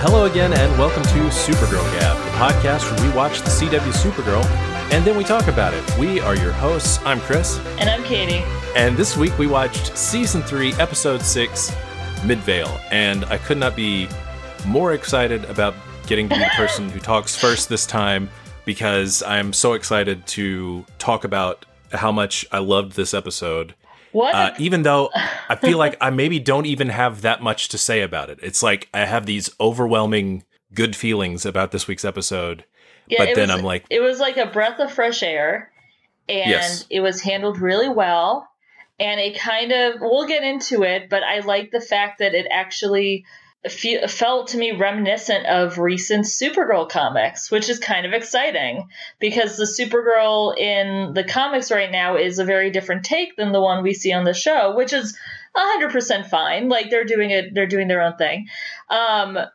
Hello again, and welcome to Supergirl Gab, the podcast where we watch the CW Supergirl, and then we talk about it. We are your hosts. I'm Chris. And I'm Katie. And this week we watched Season 3, Episode 6, Midvale, and I could not be more excited about getting to be the person who talks first this time, because I'm so excited to talk about how much I loved this episode. What? Even though I feel like I maybe don't even have that much to say about it. It's like I have these overwhelming good feelings about this week's episode. Yeah, but then I'm like... It was like a breath of fresh air. And yes. It was handled really well. And it kind of... We'll get into it, but I like the fact that it actually felt to me reminiscent of recent Supergirl comics, which is kind of exciting because the Supergirl in the comics right now is a very different take than the one we see on the show, which is 100% fine. Like they're doing their own thing. Yeah,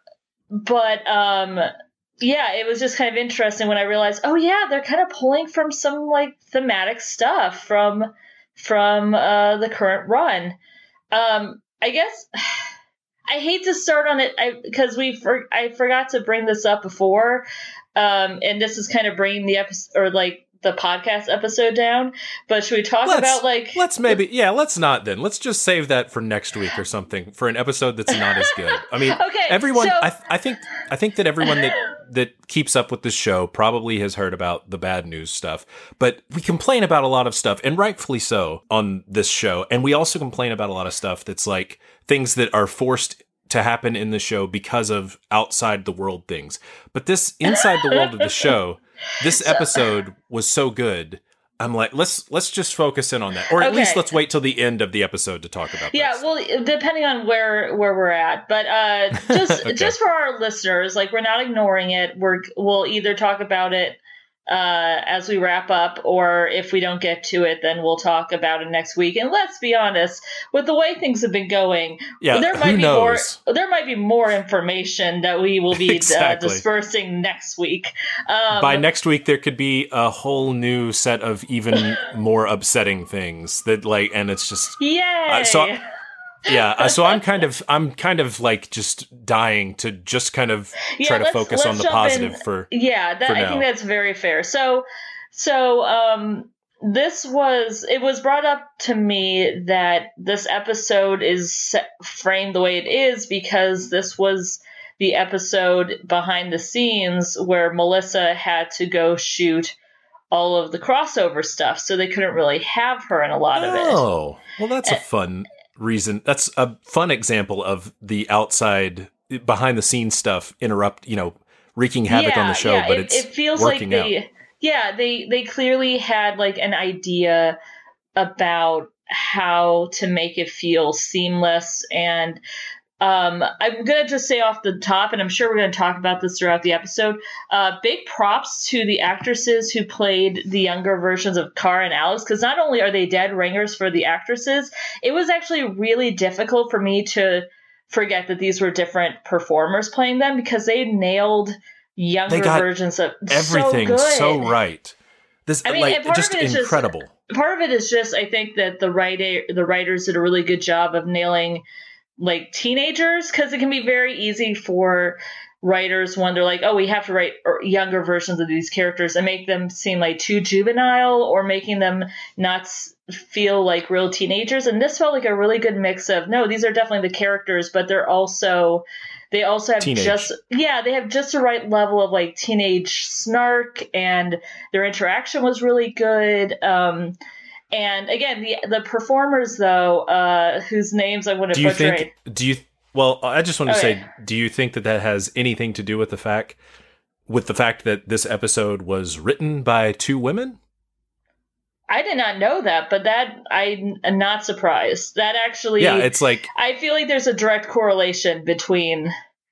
it was just kind of interesting when I realized, oh yeah, they're kind of pulling from some like thematic stuff from the current run. I guess I hate to start on it because I forgot to bring this up before, and this is kind of bringing the episode or like the podcast episode down. But should we talk about like? Let's not then. Let's just save that for next week or something for an episode that's not as good. I mean, okay, everyone. So, I think that everyone that keeps up with this show probably has heard about the bad news stuff. But we complain about a lot of stuff, and rightfully so, on this show. And we also complain about a lot of stuff that's like things that are forced to happen in the show because of outside the world things. But this inside the world of the show, this episode was so good. I'm like, let's just focus in on that. Or at least let's wait till the end of the episode to talk about this. Well, depending on where we're at. But just for our listeners, like we're not ignoring it. We'll either talk about it as we wrap up, or if we don't get to it, then we'll talk about it next week. And let's be honest, with the way things have been going, there might be more information that we will be dispersing next week. By next week, there could be a whole new set of even more upsetting things that and it's just yay. So I'm kind of like just dying to just kind of try to focus on the positive for I think that's very fair. So it was brought up to me that this episode is framed the way it is because this was the episode behind the scenes where Melissa had to go shoot all of the crossover stuff, so they couldn't really have her in a lot of it. Oh, well, that's a fun reason. That's a fun example of the outside behind the scenes stuff wreaking havoc on the show, but it feels working like they clearly had like an idea about how to make it feel seamless. And I'm going to just say off the top, and I'm sure we're going to talk about this throughout the episode, big props to the actresses who played the younger versions of Kara and Alex, because not only are they dead ringers for the actresses, it was actually really difficult for me to forget that these were different performers playing them, because they nailed younger versions of everything so right. This, just incredible. Part of it is just, I think that the writers did a really good job of nailing like teenagers, because it can be very easy for writers when they're like, oh, we have to write younger versions of these characters and make them seem like too juvenile or making them not feel like real teenagers. And this felt like a really good mix of, no, these are definitely the characters, but they also have teenage. They have just the right level of like teenage snark, and their interaction was really good. And again, the performers, though, whose names I want to portray. I just want to say, do you think that has anything to do with the fact that this episode was written by two women? I did not know that, but I'm not surprised. That actually, it's like, I feel like there's a direct correlation between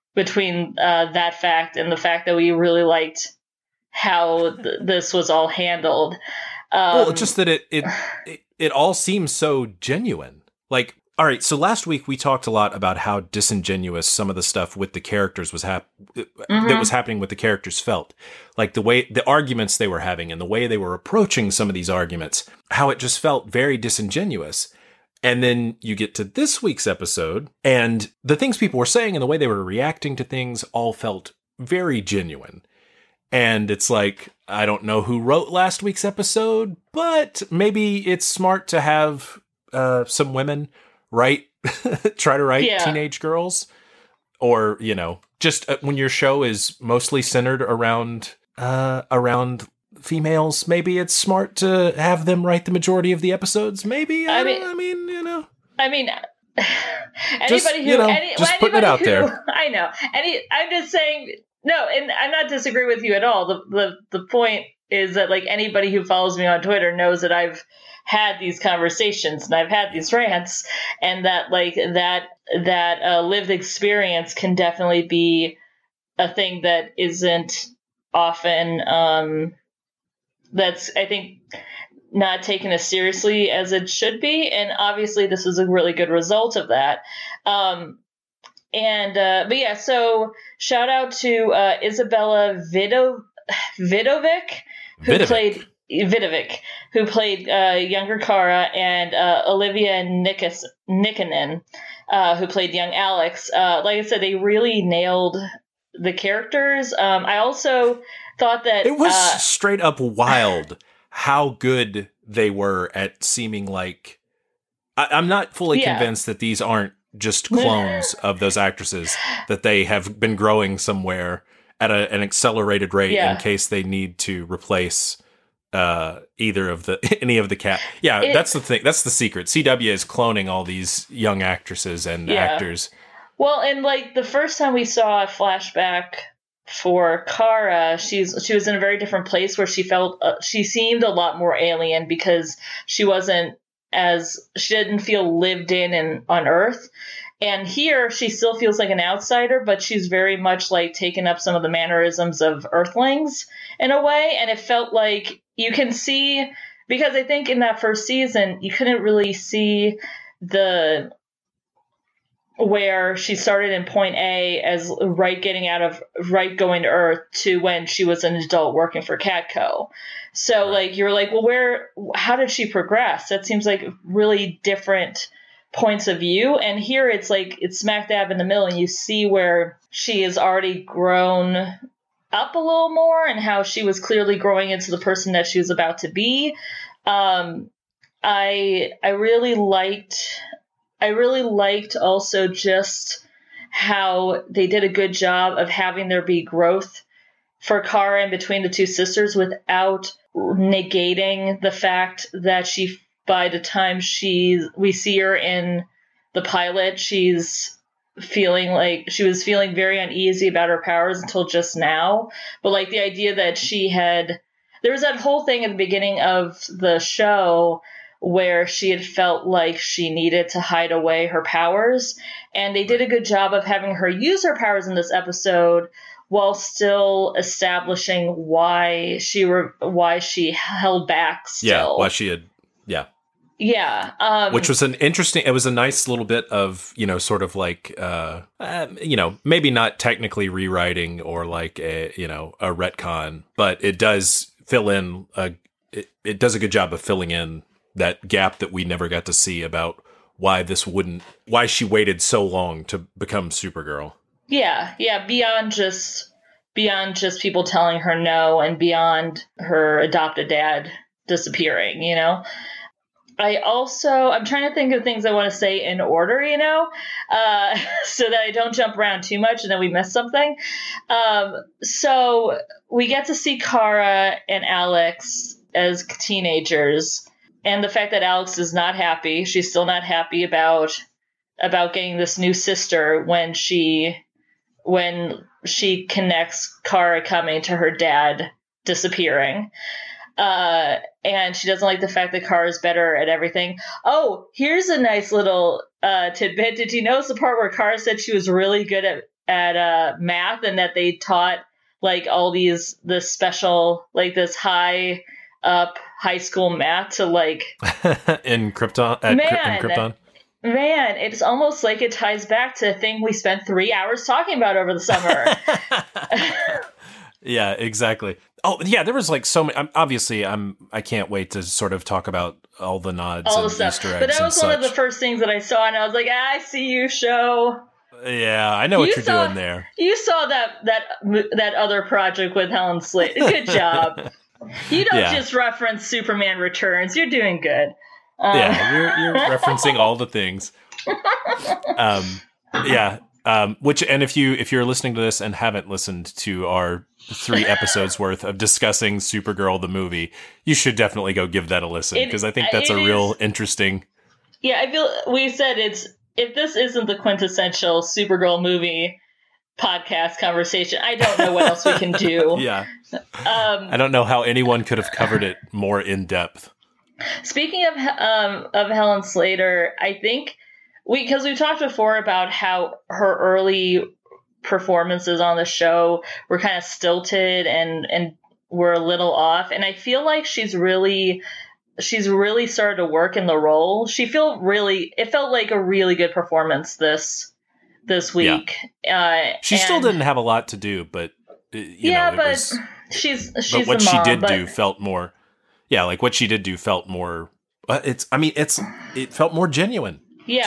that fact and the fact that we really liked how this was all handled. Just that it all seems so genuine. Like, all right, so last week we talked a lot about how disingenuous some of the stuff with the characters was that was happening with the characters felt. Like the way the arguments they were having and the way they were approaching some of these arguments, how it just felt very disingenuous. And then you get to this week's episode, and the things people were saying and the way they were reacting to things all felt very genuine. And it's like, I don't know who wrote last week's episode, but maybe it's smart to have some women try to write teenage girls. Or, just when your show is mostly centered around females, maybe it's smart to have them write the majority of the episodes. Maybe, anybody just putting it out there. I know. I'm just saying, no, and I'm not disagreeing with you at all. The point is that, like, anybody who follows me on Twitter knows that I've had these conversations and I've had these rants, and that, like, that lived experience can definitely be a thing that isn't often, that's, I think, not taken as seriously as it should be. And obviously this is a really good result of that. But yeah, so shout out to Isabella Vidovic, who played younger Kara, and Olivia Nikkanen, who played young Alex. Like I said, they really nailed the characters. I also thought that it was straight up wild how good they were at seeming like I'm not fully convinced that these aren't just clones of those actresses, that they have been growing somewhere at an accelerated rate in case they need to replace either of any of the cat. That's the thing. That's the secret. CW is cloning all these young actresses and actors. Well, and like the first time we saw a flashback for Kara, she was in a very different place where she felt she seemed a lot more alien because she didn't feel lived in on Earth. And here she still feels like an outsider, but she's very much like taken up some of the mannerisms of Earthlings in a way. And it felt like you can see, because I think in that first season, you couldn't really see where she started in point A as going to Earth to when she was an adult working for Catco. So like, you're like, well, how did she progress? That seems like really different points of view. And here it's like, it's smack dab in the middle, and you see where she has already grown up a little more and how she was clearly growing into the person that she was about to be. I really liked also just how they did a good job of having there be growth for Kara in between the two sisters without negating the fact that by the time we see her in the pilot, she was feeling very uneasy about her powers until just now. But like the idea that there was that whole thing at the beginning of the show where she had felt like she needed to hide away her powers. And they did a good job of having her use her powers in this episode while still establishing why she held back still. Yeah, why she had, Yeah. Which was it was a nice little bit of, sort of like, maybe not technically rewriting or like a retcon, but it does fill in, it does a good job of filling in that gap that we never got to see about why she waited so long to become Supergirl. Yeah. Beyond just people telling her no, and beyond her adopted dad disappearing, I'm trying to think of things I want to say in order, so that I don't jump around too much and then we miss something. So we get to see Kara and Alex as teenagers, and the fact that Alex is not happy. She's still not happy about getting this new sister when she connects Kara coming to her dad disappearing. And she doesn't like the fact that Kara is better at everything. Oh, here's a nice little tidbit. Did you notice the part where Kara said she was really good at math, and that they taught like all this special, like this high school math to like in Krypton? In Krypton? Man, it's almost like it ties back to a thing we spent 3 hours talking about over the summer. Yeah, exactly. Oh yeah, there was like so many. Obviously, I can't wait to sort of talk about all the nods all and the stuff. Easter eggs. But that and was one of the such. first things that I saw, and I was like, I see you, show. Yeah, I know what you're doing there. You saw that other project with Helen Slater. Good job. You don't just reference Superman Returns. You're doing good. Yeah, you're referencing all the things. Which, and if you're listening to this and haven't listened to our 3 episodes worth of discussing Supergirl the movie, you should definitely go give that a listen, because I think that's a real interesting. Yeah, I feel we said if this isn't the quintessential Supergirl movie podcast conversation, I don't know what else we can do. Yeah. I don't know how anyone could have covered it more in depth. Speaking of Helen Slater, I think because we've talked before about how her early performances on the show were kind of stilted and were a little off, and I feel like she's really started to work in the role. It felt like a really good performance this week. Yeah. She still didn't have a lot to do, but she's what the mom, she did do felt more. Yeah, like what she did do felt more. It felt more genuine. Yeah,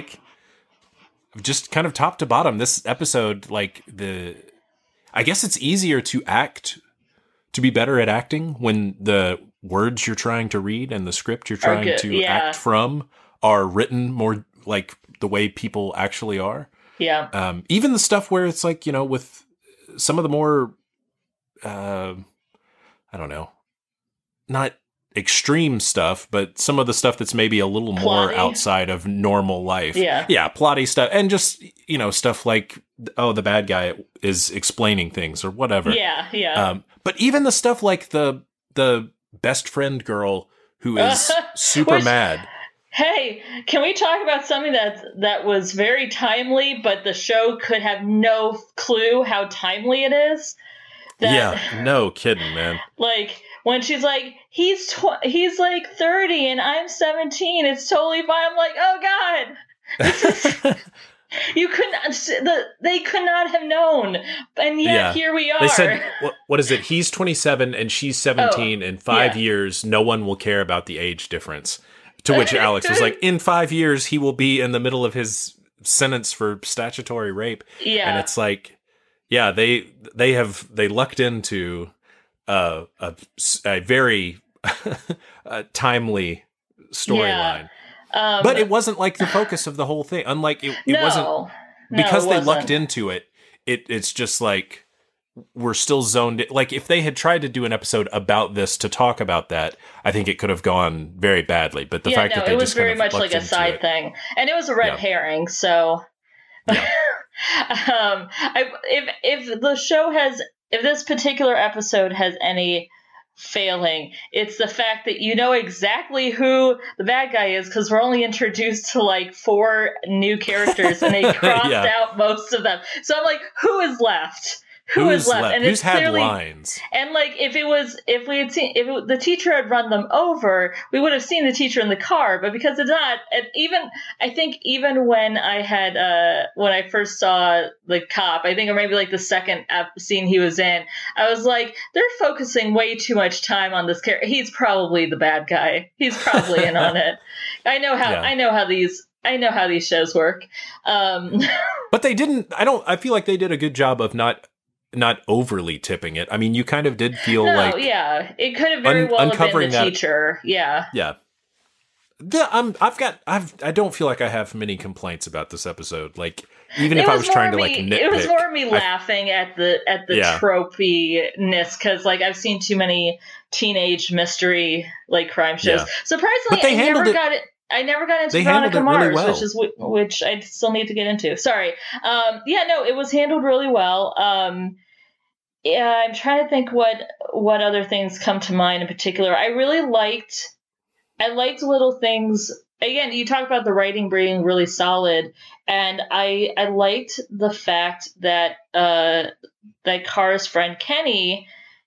just kind of top to bottom. This episode, I guess it's easier to be better at acting when the words you're trying to read and the script you're trying to act from are written more like the way people actually are. Yeah. Even the stuff where it's like, with some of the more, I don't know, not extreme stuff, but some of the stuff that's maybe a little more outside of normal life. Yeah. Yeah. Plotty stuff. And just, stuff like, the bad guy is explaining things or whatever. Yeah. Yeah. But even the stuff like the best friend girl who is super mad. Hey, can we talk about something that was very timely, but the show could have no clue how timely it is? No kidding, man. Like when she's like, he's like 30 and I'm 17. It's totally fine. I'm like, oh God, this is. You couldn't. They could not have known, and yet here we are. They said, "What is it? He's 27 and she's 17. In 5 years, no one will care about the age difference." To which Alex was like, "In 5 years, he will be in the middle of his sentence for statutory rape." Yeah, and it's like, they lucked into a very timely storyline. But it wasn't like the focus of the whole thing. Unlike it wasn't because they lucked into it. It's just like we're still zoned in. Like if they had tried to do an episode about this to talk about that, I think it could have gone very badly. But the fact that they just kind of very much like a side thing, and it was a red herring. So, if this particular episode has any failing, it's the fact that you know exactly who the bad guy is because we're only introduced to like 4 new characters and they crossed out most of them. So I'm like, who is left? Who's left? And who's had lines? And like, if the teacher had run them over, we would have seen the teacher in the car. But because it's not, I think when when I first saw the cop, I think or maybe like the second scene he was in, I was like, they're focusing way too much time on this character. He's probably the bad guy. He's probably in on it. I know how these shows work. But they didn't. I feel like they did a good job of not overly tipping it. I mean, you kind of did feel it could have very well have been the teacher. Yeah. I don't feel like I have many complaints about this episode. Like, even if I was trying to like nitpick, it was more me laughing at the tropiness because like I've seen too many teenage mystery like crime shows. Yeah. Surprisingly, I never got into Veronica Mars, really well. which I still need to get into. Sorry. It was handled really well. I'm trying to think what other things come to mind in particular. I liked little things. Again, you talk about the writing being really solid, and I liked the fact that that Kara's friend Kenny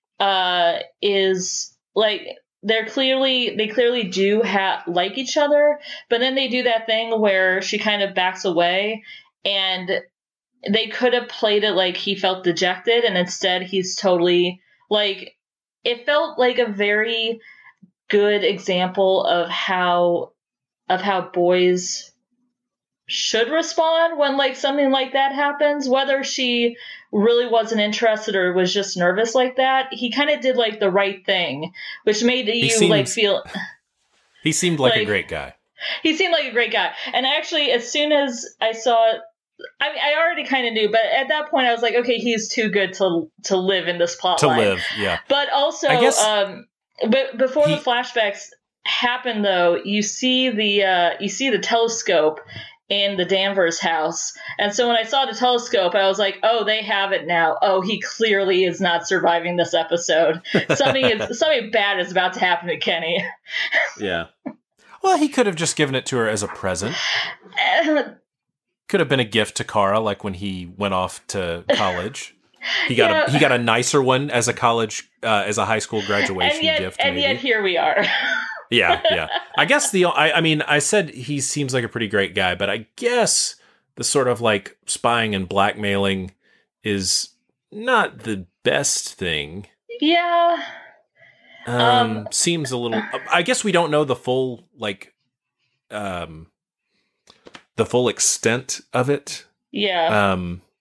is like. They clearly do like each other, but then they do that thing where she kind of backs away, and they could have played it like he felt dejected, and instead he's totally like it felt like a very good example of how boys should respond when like something like that happens, whether she really wasn't interested or was just nervous like that. He kind of did like the right thing, which made like feel he seemed like a great guy. He seemed like a great guy. And actually, as soon as I saw it, I mean, I already kind of knew, but at that point I was like, okay, he's too good to live in this plot line. To live, yeah. But also, I guess, but before the flashbacks happen, though, you see the telescope in the Danvers house. And so when I saw the telescope, I was like, oh, they have it now. Oh, he clearly is not surviving this episode. Something bad is about to happen to Kenny. Yeah. Well, he could have just given it to her as a present. Could have been a gift to Kara, like when he went off to college. He got a nicer one as a college, as a high school graduation gift. And yet here we are. Yeah. I guess I mean, I said he seems like a pretty great guy, but I guess the sort of like spying and blackmailing is not the best thing. Yeah. Seems a little, I guess we don't know the full, like, the full extent of it. Yeah.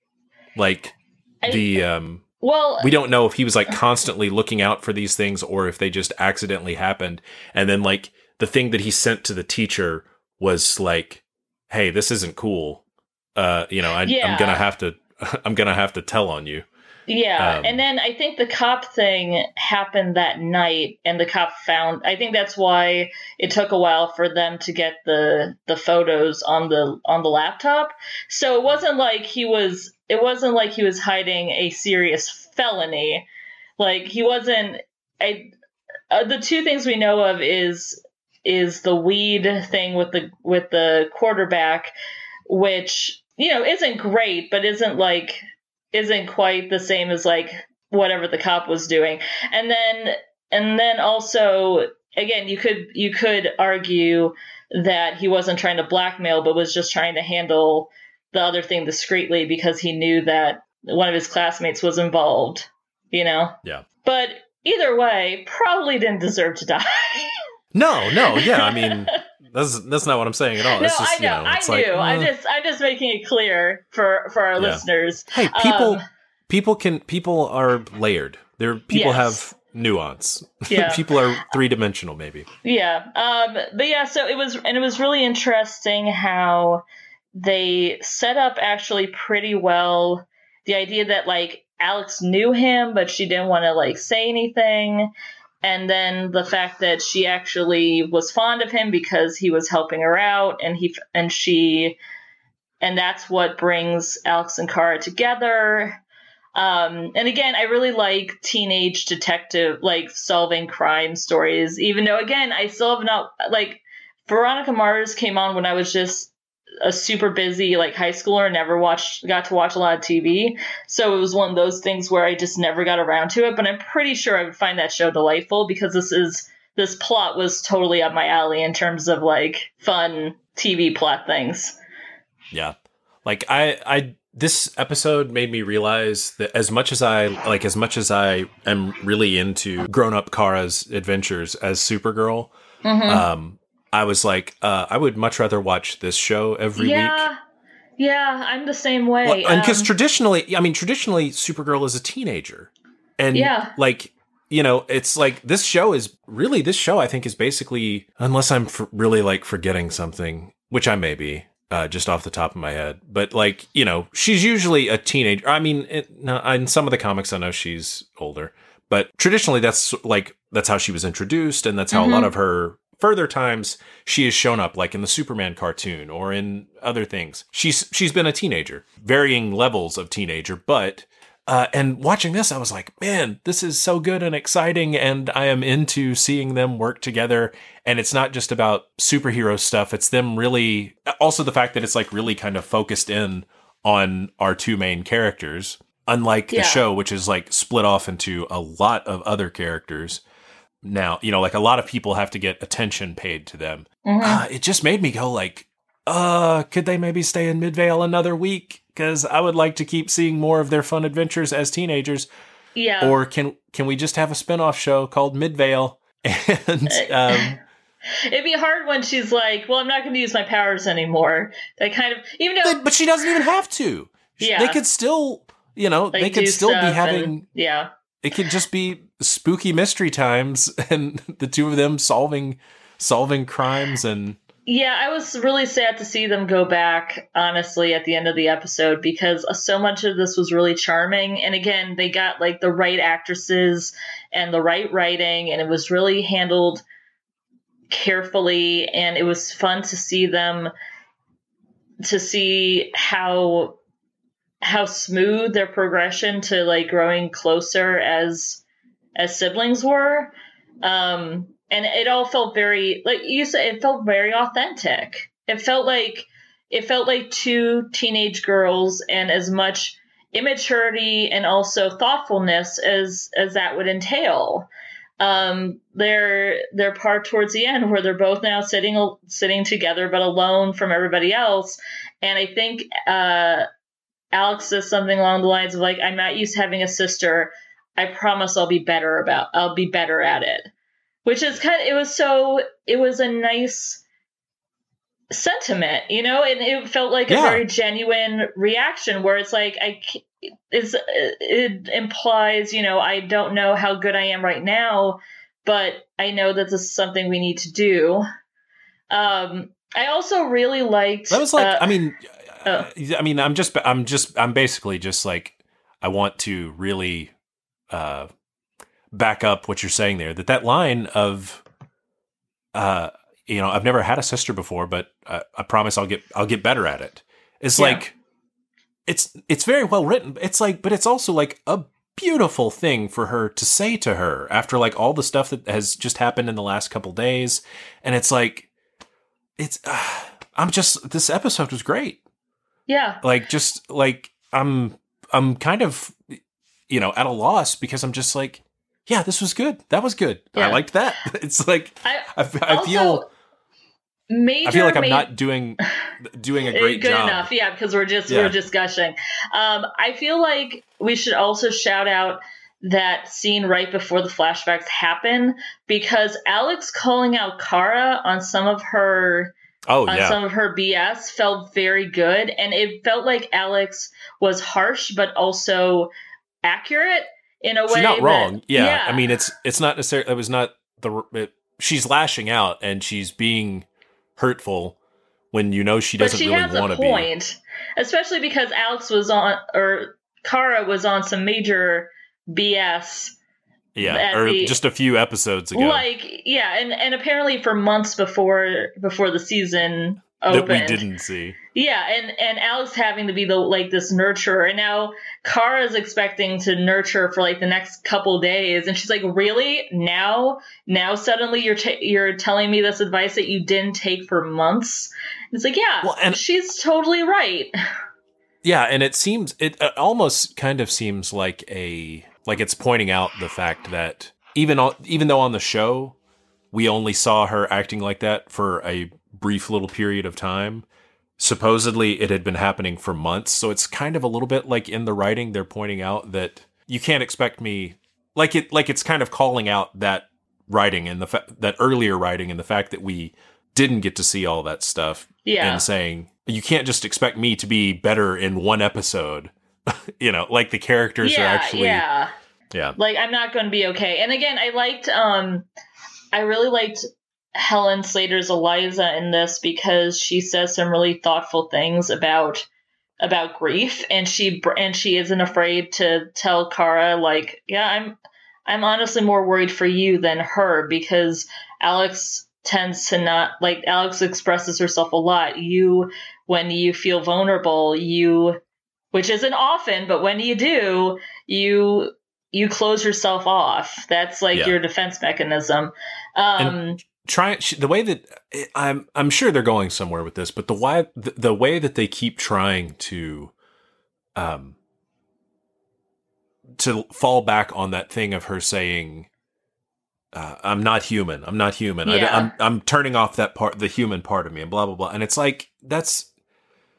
We don't know if he was like constantly looking out for these things or if they just accidentally happened. And then like the thing that he sent to the teacher was like, hey, this isn't cool. I'm going to have to tell on you. Yeah. And then I think the cop thing happened that night and the cop I think that's why it took a while for them to get the photos on the laptop. So it wasn't like he was hiding a serious felony. Like he wasn't, the two things we know of is the weed thing with the quarterback, which, isn't great, but isn't quite the same as like whatever the cop was doing. And then also, again, you could argue that he wasn't trying to blackmail, but was just trying to handle the other thing discreetly because he knew that one of his classmates was involved, Yeah. But either way, probably didn't deserve to die. No, yeah. I mean, that's not what I'm saying at all. No, it's just, I knew. I'm just making it clear for our listeners. Hey, people are layered. People have nuance. Yeah. People are 3-dimensional, maybe. Yeah. But yeah, so it was really interesting how they set up actually pretty well the idea that like Alex knew him, but she didn't want to like say anything. And then the fact that she actually was fond of him because he was helping her out, and that's what brings Alex and Kara together. And again, I really like teenage detective, like solving crime stories, even though again, I still have not, like, Veronica Mars came on when I was just a super busy like high schooler, never got to watch a lot of TV. So it was one of those things where I just never got around to it, but I'm pretty sure I would find that show delightful because this plot was totally up my alley in terms of like fun TV plot things. Yeah. Like this episode made me realize that as much as I am really into grown-up Kara's adventures as Supergirl, I was like, I would much rather watch this show every week. Yeah, I'm the same way. Well, and because traditionally, Supergirl is a teenager. And it's like this show, I think, is basically, unless I'm really like forgetting something, which I may be, just off the top of my head. But like, she's usually a teenager. I mean, in some of the comics, I know she's older. But traditionally, that's how she was introduced. And that's how a lot of her further times she has shown up, like in the Superman cartoon or in other things. She's been a teenager, varying levels of teenager, but and watching this, I was like, man, this is so good and exciting, and I am into seeing them work together. And it's not just about superhero stuff; it's them really. Also, the fact that it's like really kind of focused in on our two main characters, unlike the show, which is like split off into a lot of other characters. Now, like a lot of people have to get attention paid to them. It just made me go like, could they maybe stay in Midvale another week? Because I would like to keep seeing more of their fun adventures as teenagers. Yeah. Or can we just have a spinoff show called Midvale? And it'd be hard when she's like, well, I'm not going to use my powers anymore. That kind of, even though, but she doesn't even have to. Yeah. They could still, like, they could still be having, and, yeah. It could just be spooky mystery times and the two of them solving crimes. And yeah, I was really sad to see them go back, honestly, at the end of the episode, because so much of this was really charming. And again, they got like the right actresses and the right writing, and it was really handled carefully. And it was fun to see them, to see how smooth their progression to like growing closer as siblings were. And it all felt very, like you said, it felt very authentic. It felt like two teenage girls, and as much immaturity and also thoughtfulness as that would entail. Their part towards the end where they're both now sitting together but alone from everybody else. And I think Alex says something along the lines of like, I'm not used to having a sister. I promise I'll be better at it. Which is it was a nice sentiment, and it felt like a very genuine reaction where it's like, it implies, I don't know how good I am right now, but I know that this is something we need to do. I also really liked that was like, I'm basically just like, I want to really, back up what you're saying there, that line of, I've never had a sister before, but I promise I'll get better at it. It's like, it's very well written. It's like, but it's also like a beautiful thing for her to say to her after like all the stuff that has just happened in the last couple days. And it's like, this episode was great. Yeah. Like, just like, I'm kind of, at a loss because I'm just like, yeah, this was good. That was good. Yeah. I liked that. It's like I feel like I'm not doing a great good job. enough. Yeah, because we're just gushing. I feel like we should also shout out that scene right before the flashbacks happen, because Alex calling out Kara on some of her some of her BS felt very good, and it felt like Alex was harsh but also accurate. In a way, she's not wrong. Yeah. I mean, it's not necessarily. It was not she's lashing out and she's being hurtful when she doesn't really want to be. Point, especially because Kara was on some major BS. Yeah, just a few episodes ago. And apparently for months before the season opened. That we didn't see. Yeah, and Alex having to be this nurturer, and now Kara's expecting to nurture for like the next couple days, and she's like, "Really? Now suddenly you're telling me this advice that you didn't take for months?" And it's like, and she's totally right. Yeah, and it almost kind of seems like it's pointing out the fact that even though on the show we only saw her acting like that for a brief little period of time, supposedly it had been happening for months. So it's kind of a little bit like in the writing, they're pointing out that you can't expect me like it's kind of calling out that writing and that earlier writing and the fact that we didn't get to see all that stuff. Yeah. And saying, you can't just expect me to be better in one episode. Like the characters are actually. Yeah. Yeah. Like, I'm not going to be okay. And again, I really liked Helen Slater's Eliza in this because she says some really thoughtful things about grief, and she isn't afraid to tell Kara, like, yeah, I'm honestly more worried for you than her, because Alex tends to not, like, Alex expresses herself a lot. When you feel vulnerable, which isn't often, but when you do, you close yourself off. That's like your defense mechanism. The way that I'm sure they're going somewhere with this, but the way that they keep trying to fall back on that thing of her saying, I'm not human. Yeah. I'm turning off that part, the human part of me, and blah, blah, blah. And it's like,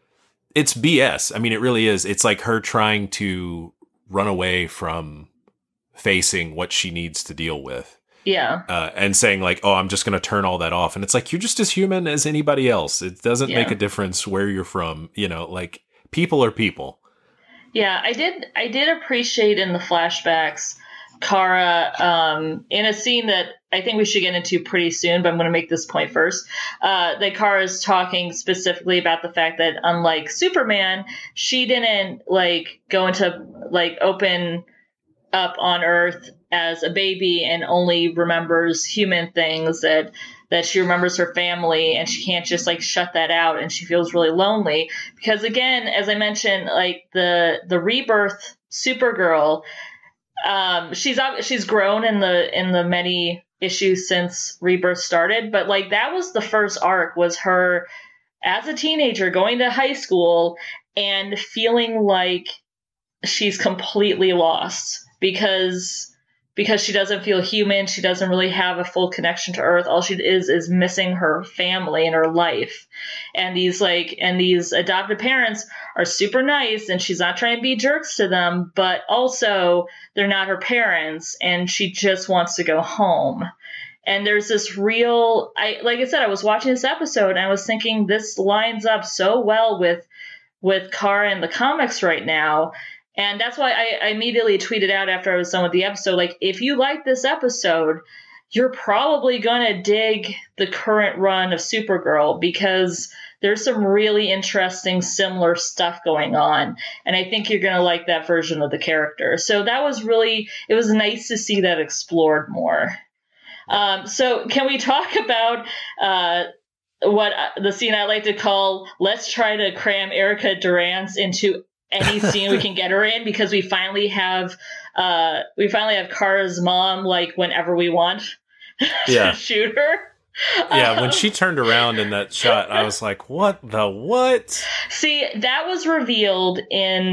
it's BS. I mean, it really is. It's like her trying to run away from facing what she needs to deal with. Yeah. And saying like, oh, I'm just going to turn all that off. And it's like, you're just as human as anybody else. It doesn't make a difference where you're from. You know, like, people are people. Yeah, I did appreciate in the flashbacks Kara, in a scene that I think we should get into pretty soon, but I'm going to make this point first, that Kara is talking specifically about the fact that unlike Superman, she didn't like go into like open up on Earth as a baby and only remembers human things, that she remembers her family and she can't just like shut that out, and she feels really lonely because, again, as I mentioned, like the rebirth Supergirl, she's grown in the many issues since Rebirth started, but like that was the first arc, was her as a teenager going to high school and feeling like she's completely lost because she doesn't feel human. She doesn't really have a full connection to Earth. All she is missing her family and her life. And these adopted parents are super nice, and she's not trying to be jerks to them, but also they're not her parents, and she just wants to go home. And there's this real, like I said, I was watching this episode and I was thinking this lines up so well with Kara in the comics right now. And that's why I immediately tweeted out after I was done with the episode, like, if you like this episode, you're probably going to dig the current run of Supergirl, because there's some really interesting, similar stuff going on. And I think you're going to like that version of the character. So that was it was nice to see that explored more. So can we talk about what the scene I like to call, let's try to cram Erica Durance into any scene we can get her in, because we finally have Kara's mom, like, whenever we want to shoot her. Yeah, when she turned around in that shot, I was like, what the what? See, that was revealed in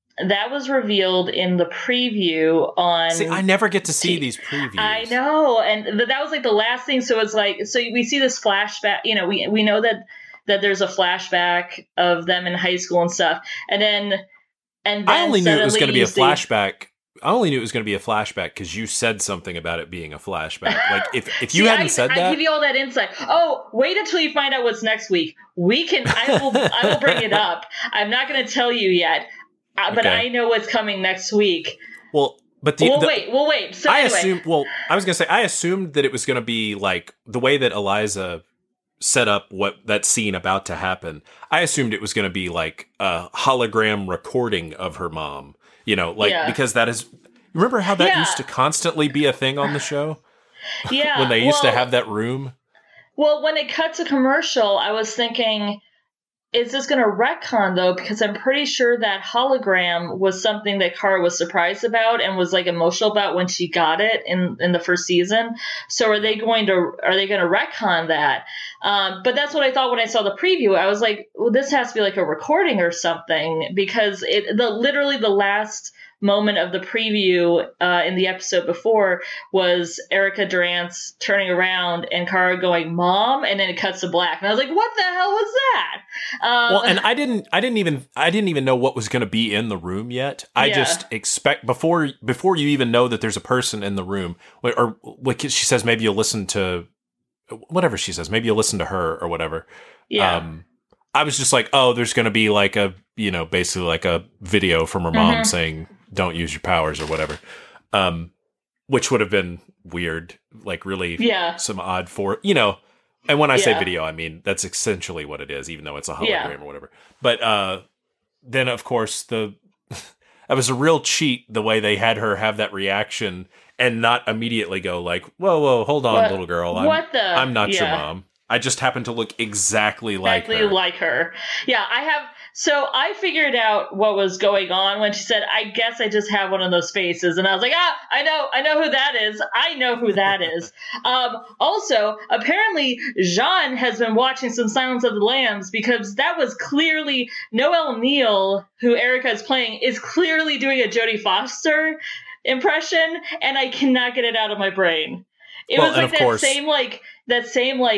the preview on... See, I never get to see these previews. I know, and that was like the last thing. So it's like, so we see this flashback, you know, we know that there's a flashback of them in high school and stuff. And then I only knew it was going to be a flashback. I only knew it was going to be a flashback because you said something about it being a flashback. Like, if you hadn't said that, I give you all that insight. Oh, wait until you find out what's next week. I will bring it up. I'm not going to tell you yet, but okay. I know what's coming next week. Well, but we'll wait. So I anyway. I was going to say, I assumed that it was going to be like the way that Eliza set up what that scene about to happen. I assumed it was going to be like a hologram recording of her mom, you know, like, because that is, remember how that used to constantly be a thing on the show? Yeah. When they used to have that room? Well, when it cut to commercial, I was thinking, is this going to retcon, though? Because I'm pretty sure that hologram was something that Kara was surprised about and was like emotional about when she got it in the first season. So are they going to retcon that? But that's what I thought when I saw the preview. I was like, well, this has to be like a recording or something, because literally the last moment of the preview in the episode before was Erica Durance turning around and Kara going, "Mom," and then it cuts to black, and I was like, "What the hell was that?" Well, and I didn't even know what was going to be in the room yet. I just expect before you even know that there's a person in the room, or like she says, maybe you'll listen to whatever she says, maybe you'll listen to her or whatever. Yeah. I was just like, oh, there's going to be like a, you know, basically like a video from her mom saying, "Don't use your powers," or whatever. Which would have been weird, like really some odd you know, and when I say video, I mean, that's essentially what it is, even though it's a hologram or whatever. But then of course that was a real cheat, the way they had her have that reaction and not immediately go like, whoa, hold on, little girl. I'm not your mom. I just happen to look exactly like her. Yeah, So I figured out what was going on when she said, "I guess I just have one of those faces." And I was like, I know who that is. I know who that is. Also, apparently, Jean has been watching some Silence of the Lambs, because that was clearly Noelle Neal, who Erica is playing, is clearly doing a Jodie Foster impression, and I cannot get it out of my brain. It was like that same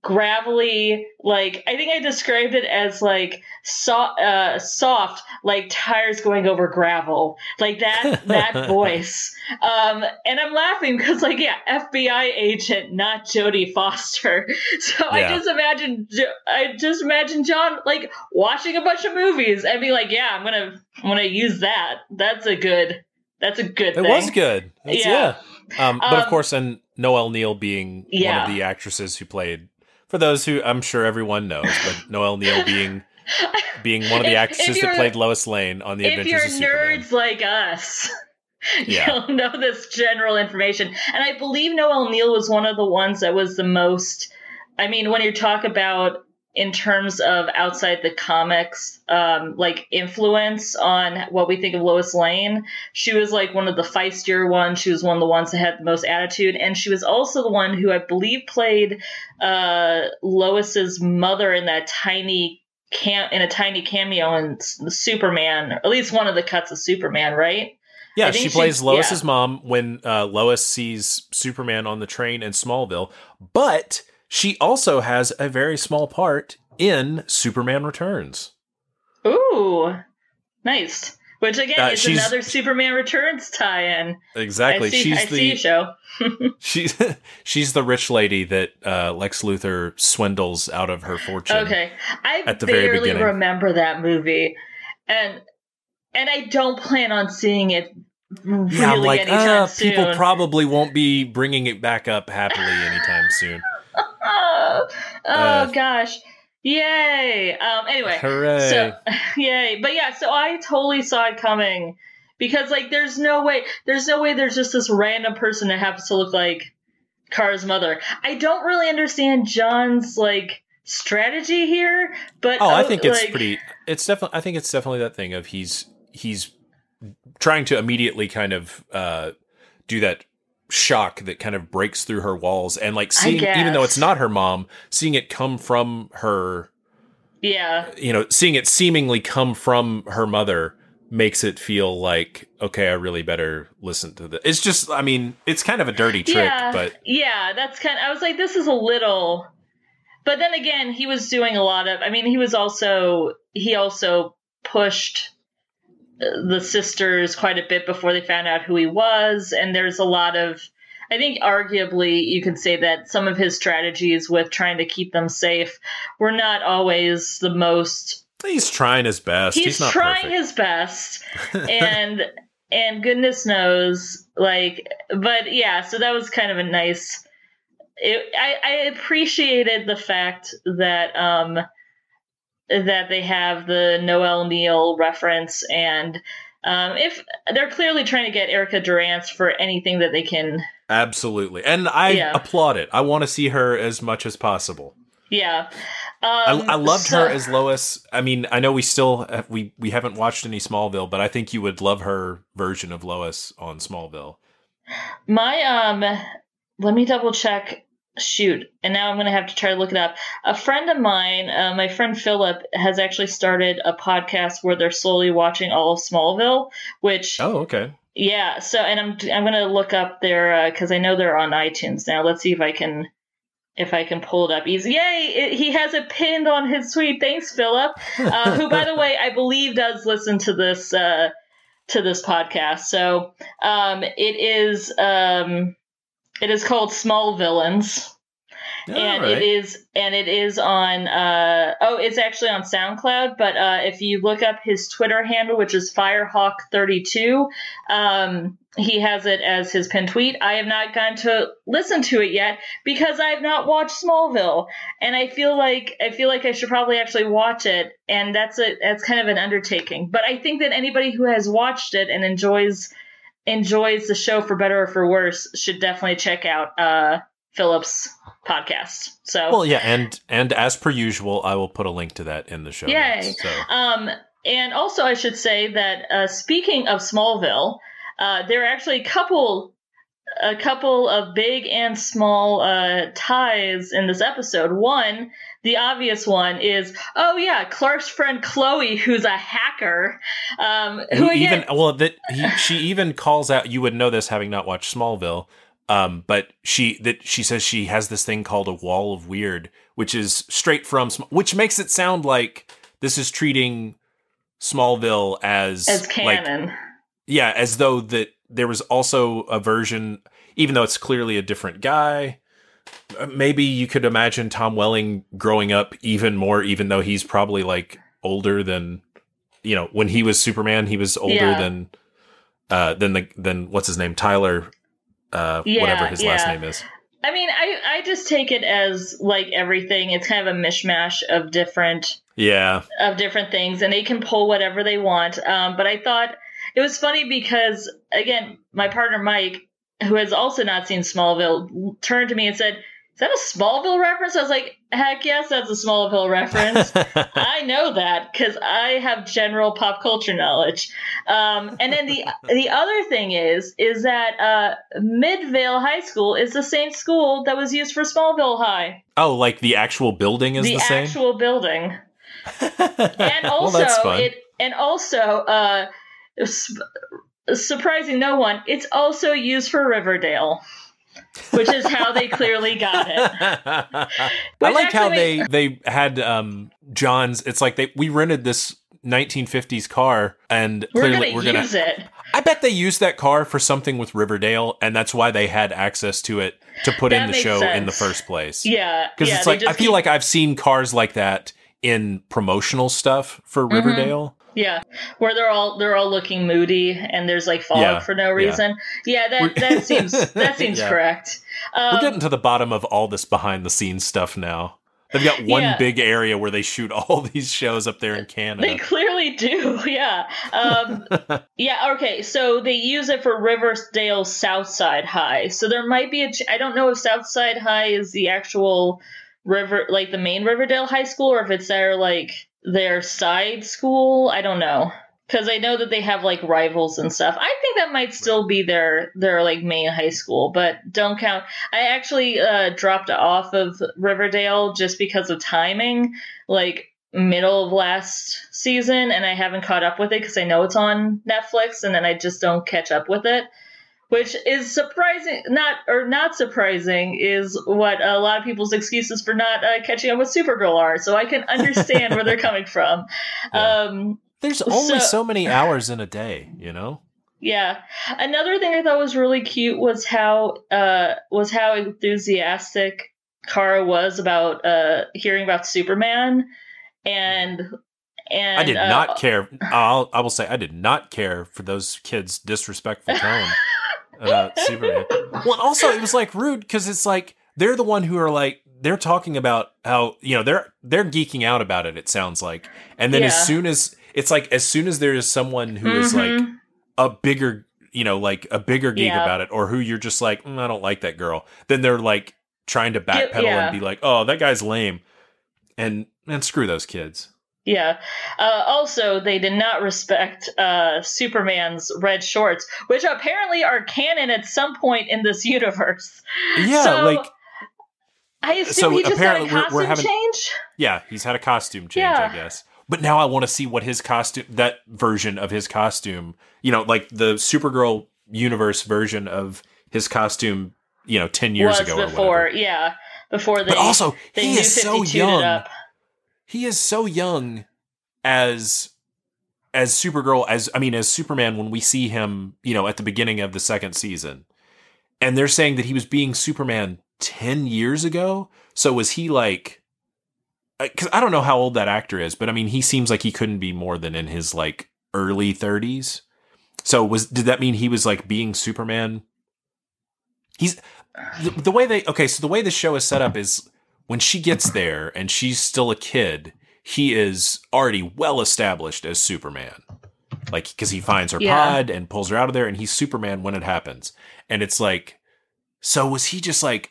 gravelly, like, I think I described it as like soft, like tires going over gravel, like that voice. And I'm laughing because, like, yeah, FBI agent, not Jodie Foster. So Yeah. I just imagine John, like, watching a bunch of movies and be like, yeah, I'm gonna use that. That's a good It thing. was good. Yeah. But of course, and Noelle Neal being one Yeah. of the actresses who played, for those who I'm sure everyone knows, but Noelle Neal being one of the actresses that played Lois Lane on The Adventures of If Superman. you're nerds like us, Yeah. you'll know this general information. And I believe Noelle Neal was one of the ones that was the most, I mean, when you talk about in terms of outside the comics, like influence on what we think of Lois Lane, she was like one of the feistier ones. She was one of the ones that had the most attitude. And she was also the one who I believe played Lois's mother in that tiny cameo in Superman, or at least one of the cuts of Superman, right? Yeah, she plays Lois's mom when Lois sees Superman on the train in Smallville, but she also has a very small part in Superman Returns. Ooh, nice. Which, again, is she's- another Superman Returns tie-in. Exactly. I see you, show. She's the rich lady that Lex Luthor swindles out of her fortune. Okay. I at the very barely beginning. remember that movie. And I don't plan on seeing it really Yeah, I'm like, anytime soon. people probably won't be bringing it back up happily anytime soon. Gosh. Yay. Anyway. Hooray. So, yay. But yeah, so I totally saw it coming because, like, there's no way there's just this random person that happens to look like Kara's mother. I don't really understand John's, like, strategy here, but I think it's like, I think it's definitely that thing of he's trying to immediately kind of do that shock that kind of breaks through her walls, and like seeing, even though it's not her mom, seeing it come from her, seeing it seemingly come from her mother makes it feel like, okay, I really better listen to this. It's just, I mean, it's kind of a dirty trick, but that's I was like, this is a little, but then again, he was doing a lot of, I mean, he also pushed the sisters quite a bit before they found out who he was, and there's a lot of, I think arguably you could say that some of his strategies with trying to keep them safe were not always the most. He's trying his best. He's not trying perfect. his best, and goodness knows, like, but yeah, so that was kind of a nice. I appreciated the fact that that they have the Noelle Neal reference, and if they're clearly trying to get Erica Durance for anything that they can. Absolutely. And I applaud it. I want to see her as much as possible. Yeah. I loved her as Lois. I mean, I know we still we haven't watched any Smallville, but I think you would love her version of Lois on Smallville. My let me double check. Shoot, and now I'm going to have to try to look it up. A friend of mine, my friend Philip, has actually started a podcast where they're slowly watching all of Smallville, which... Oh, okay. Yeah, so, and I'm going to look up their, because I know they're on iTunes now. Let's see if I can pull it up easy. Yay! He has it pinned on his tweet. Thanks, Philip. Who, by the way, I believe does listen to this podcast. So, it is called Small Villains, and it is on. It's actually on SoundCloud. But if you look up his Twitter handle, which is Firehawk32, he has it as his pinned tweet. I have not gotten to listen to it yet because I have not watched Smallville, and I feel like I should probably actually watch it. And that's kind of an undertaking. But I think that anybody who has watched it and enjoys the show, for better or for worse, should definitely check out Philip's podcast. So, well, yeah, and as per usual, I will put a link to that in the show notes. So. And also I should say that speaking of Smallville, there are actually a couple of big and small ties in this episode. One, the obvious one, is Clark's friend Chloe, who's a hacker. She even calls out. You would know this having not watched Smallville. But she says she has this thing called a wall of weird, which is straight from, which makes it sound like this is treating Smallville as canon. As though that there was also a version, even though it's clearly a different guy. Maybe you could imagine Tom Welling growing up even more, even though he's probably like older than, when he was Superman, he was older than what's his name, Tyler, whatever his last name is. I mean, I just take it as like everything. It's kind of a mishmash of different things, and they can pull whatever they want. But I thought it was funny because, again, my partner Mike, who has also not seen Smallville, turned to me and said, "Is that a Smallville reference?" I was like, "Heck yes, that's a Smallville reference." I know that because I have general pop culture knowledge. And then the other thing is that Midvale High School is the same school that was used for Smallville High. Oh, like the actual building is the same? The actual building. And also, well, that's fun. Surprising no one, it's also used for Riverdale, which is how they clearly got it. I like how they had John's. It's like we rented this 1950s car, and clearly we're gonna use it. I bet they used that car for something with Riverdale, and that's why they had access to it to put in the show in the first place. Yeah, because it's like I feel like I've seen cars like that in promotional stuff for Riverdale. Yeah, where they're all looking moody, and there's like fog for no reason. Yeah, that seems correct. We're getting to the bottom of all this behind the scenes stuff now. They've got one big area where they shoot all these shows up there in Canada. They clearly do, yeah. Okay, so they use it for Riverdale Southside High. So there might be I don't know if Southside High is the actual the main Riverdale high school, or if it's their side school. I don't know, because I know that they have like rivals and stuff. I think that might still be their like main high school, but don't count. I actually dropped off of Riverdale just because of timing, like middle of last season, and I haven't caught up with it because I know it's on Netflix, and then I just don't catch up with it. Which is surprising, not surprising, is what a lot of people's excuses for not catching up with Supergirl are. So I can understand where they're coming from. Yeah. There's only so many hours in a day, Yeah. Another thing I thought was really cute was how enthusiastic Kara was about hearing about Superman, and I did not care. I will say I did not care for those kids' disrespectful tone. About Superman. Well, also it was like rude because it's like they're the one who are like they're talking about how they're geeking out about it. It sounds like, and then as soon as there is someone who is like a bigger a bigger geek about it, or who you're just like I don't like that girl, then they're like trying to backpedal and be like, oh, that guy's lame, and screw those kids. Yeah. Also, they did not respect Superman's red shorts, which apparently are canon at some point in this universe. Yeah, so, I assume he just had a costume change? Yeah, he's had a costume change, I guess. But now I want to see what his costume, that version of his costume, like the Supergirl universe version of his costume, 10 years ago before, or whatever. Before they. But also, he is so young. Up. He is so young as Supergirl, as Superman when we see him, at the beginning of the second season. And they're saying that he was being Superman 10 years ago. So was he like, because I don't know how old that actor is, but he seems like he couldn't be more than in his like early 30s. So did that mean he was like being Superman? He's the way the way the show is set up is, when she gets there and she's still a kid, he is already well established as Superman. Like, because he finds her pod and pulls her out of there, and he's Superman when it happens. And it's like, so was he just like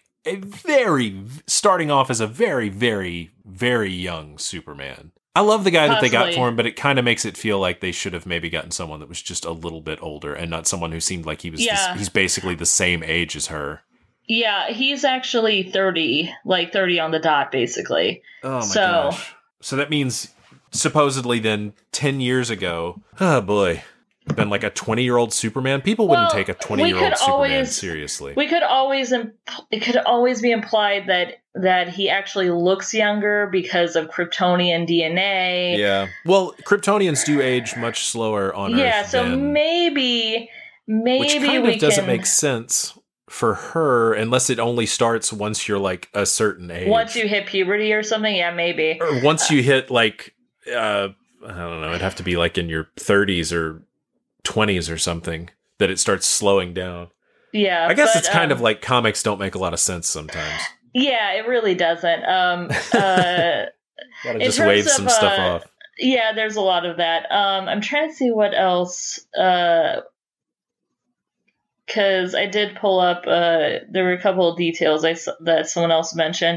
starting off as a very, very, very young Superman? I love the guy that they got for him, but it kind of makes it feel like they should have maybe gotten someone that was just a little bit older and not someone who seemed like he was he's basically the same age as her. Yeah, he's actually 30, like 30 on the dot, basically. Oh my gosh. So that means supposedly then 10 years ago, oh boy. been like a 20-year-old Superman, people wouldn't take a 20-year-old Superman seriously. It could always be implied that he actually looks younger because of Kryptonian DNA. Yeah. Well, Kryptonians do age much slower on Earth. Yeah, so maybe which kind we of doesn't make sense for her unless it only starts once you're like a certain age. Once you hit puberty or something, yeah, maybe. Or once you hit like I don't know, it'd have to be like in your 30s or 20s or something that it starts slowing down. Yeah. I guess it's kind of like comics don't make a lot of sense sometimes. Yeah, it really doesn't. Gotta just wave some stuff off. Yeah, there's a lot of that. I'm trying to see what else, because I did pull up, there were a couple of details that someone else mentioned.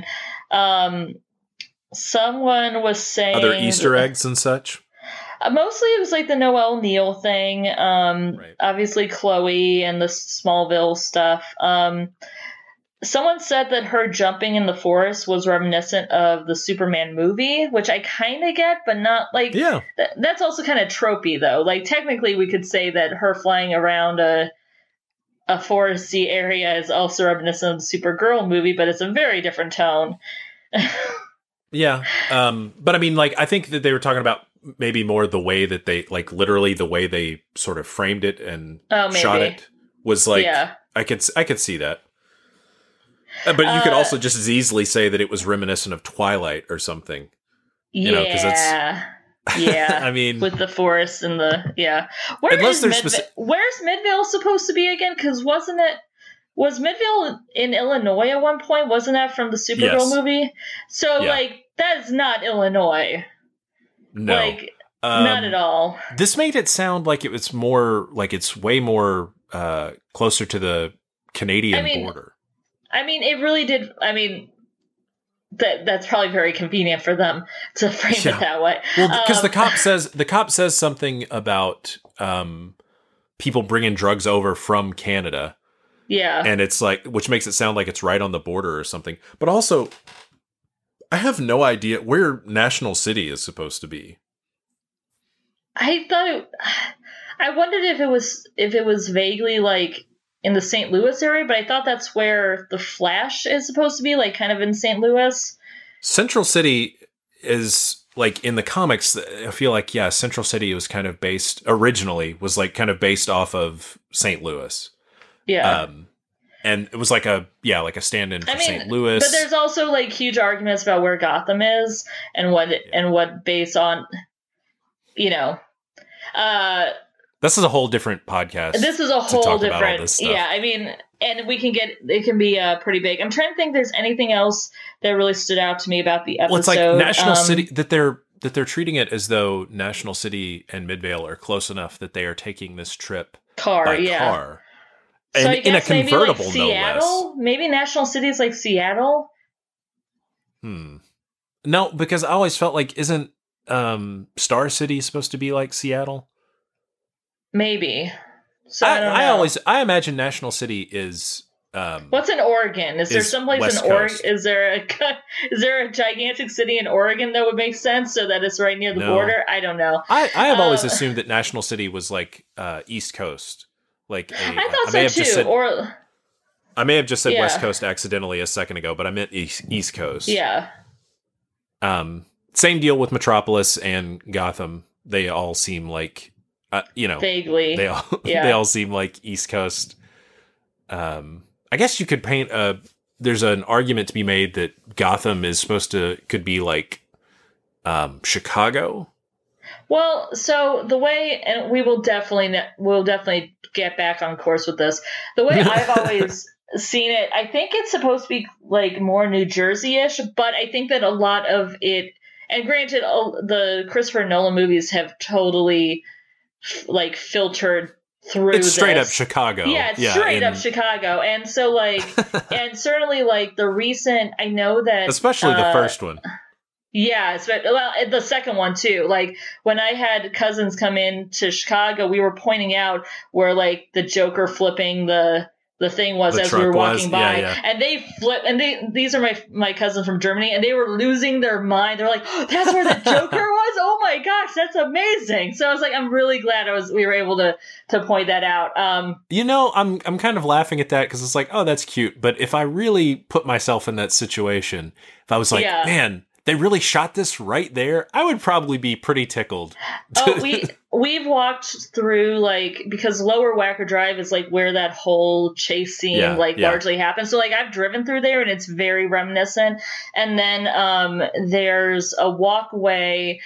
Someone was saying... Other Easter eggs and such? Mostly it was like the Noelle Neal thing. Right. Obviously Chloe and the Smallville stuff. Someone said that her jumping in the forest was reminiscent of the Superman movie, which I kind of get, but not like... Yeah. That's also kind of tropey, though. Like, technically we could say that her flying around a foresty area is also reminiscent of the Supergirl movie, but it's a very different tone. Yeah. But I mean, like, I think that they were talking about maybe more the way that they, like, literally the way they sort of framed it and shot it was like, I could see that. But you could also just as easily say that it was reminiscent of Twilight or something. You know, 'cause it's... Yeah. I mean... With the forest and the... Yeah. Where's Midvale supposed to be again? Because was Midvale in Illinois at one point? Wasn't that from the Supergirl movie? So, like, that is not Illinois. No. Like, not at all. This made it sound like it was more... Like, it's way more closer to the Canadian border. I mean, it really did... I mean... That's probably very convenient for them to frame it that way. Well, because the cop says something about people bringing drugs over from Canada. Yeah, and it's like, which makes it sound like it's right on the border or something. But also, I have no idea where National City is supposed to be. I wondered if it was vaguely like in the St. Louis area, but I thought that's where the Flash is supposed to be, like kind of in St. Louis. Central City is like in the comics. I feel like, Central City was kind of originally based off of St. Louis. Yeah. And it was like a stand-in for St. Louis. But there's also like huge arguments about where Gotham is and what based on, you know, this is a whole different podcast. This is a whole different, I mean, and it can be pretty big. I'm trying to think if there's anything else that really stood out to me about the episode. Well, it's like National City, that they're treating it as though National City and Midvale are close enough that they are taking this trip by car. And so I guess in a convertible, maybe like Seattle? No less. Maybe National City is like Seattle? No, because I always felt like, isn't Star City supposed to be like Seattle? Maybe. So I don't know. I imagine National City is... what's in Oregon? Is there someplace in Oregon? Is there a gigantic city in Oregon that would make sense so that it's right near the border? I don't know. I have always assumed that National City was like East Coast. Like I thought so too. I may have just said West Coast accidentally a second ago, but I meant East Coast. Yeah. Same deal with Metropolis and Gotham. They all seem like, vaguely. They all seem like East Coast. I guess you could paint there's an argument to be made that Gotham could be like Chicago. Well, so the way, and we'll definitely get back on course with this. The way I've always seen it, I think it's supposed to be like more New Jersey-ish, but I think that a lot of it, and granted, the Christopher Nolan movies have totally like filtered through it's straight up Chicago. Yeah, it's straight up Chicago. And so like, and certainly like the recent, I know that... Especially the first one. Yeah, well, the second one too. Like when I had cousins come in to Chicago, we were pointing out where like the Joker flipping the the thing was The as we were truck was? walking by. Yeah. And they flip, and these are my cousins from Germany, and they were losing their mind. They're like, oh, that's where the Joker was? Oh my gosh, that's amazing. So I was like, I'm really glad we were able to point that out. I'm kind of laughing at that because it's like, oh, that's cute. But if I really put myself in that situation, if I was like, man, they really shot this right there, I would probably be pretty tickled. Oh, we've walked through, like, because Lower Wacker Drive is like where that whole chase scene largely happens. So like I've driven through there and it's very reminiscent. And then there's a walkway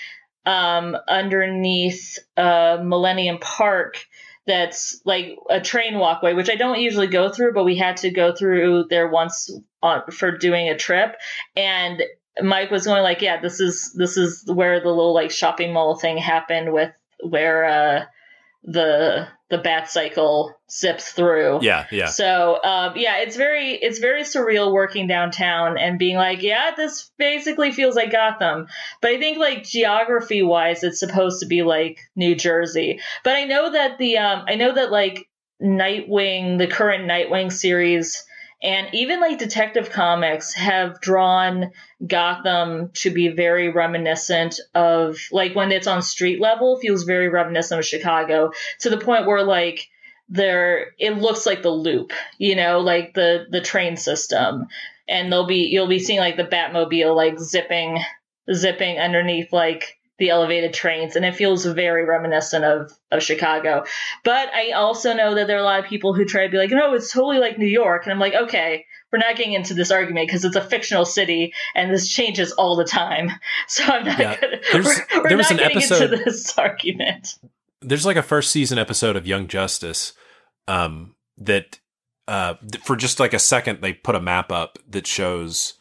underneath Millennium Park that's like a train walkway, which I don't usually go through, but we had to go through there once for doing a trip. And Mike was going like, yeah, this is where the little like shopping mall thing happened with where the bat cycle zips through. Yeah. So it's very surreal working downtown and being like, yeah, this basically feels like Gotham. But I think like geography wise, it's supposed to be like New Jersey. But I know that like Nightwing, the current Nightwing series, and even like Detective Comics have drawn Gotham to be very reminiscent of, like, when it's on street level, feels very reminiscent of Chicago, to the point where like it looks like the Loop, like the train system, and you'll be seeing like the Batmobile like zipping underneath like the elevated trains, and it feels very reminiscent of Chicago. But I also know that there are a lot of people who try to be like, no, it's totally like New York. And I'm like, okay, we're not getting into this argument because it's a fictional city and this changes all the time. So I'm not we're not getting into this argument. There's like a first season episode of Young Justice that for just like a second, they put a map up that shows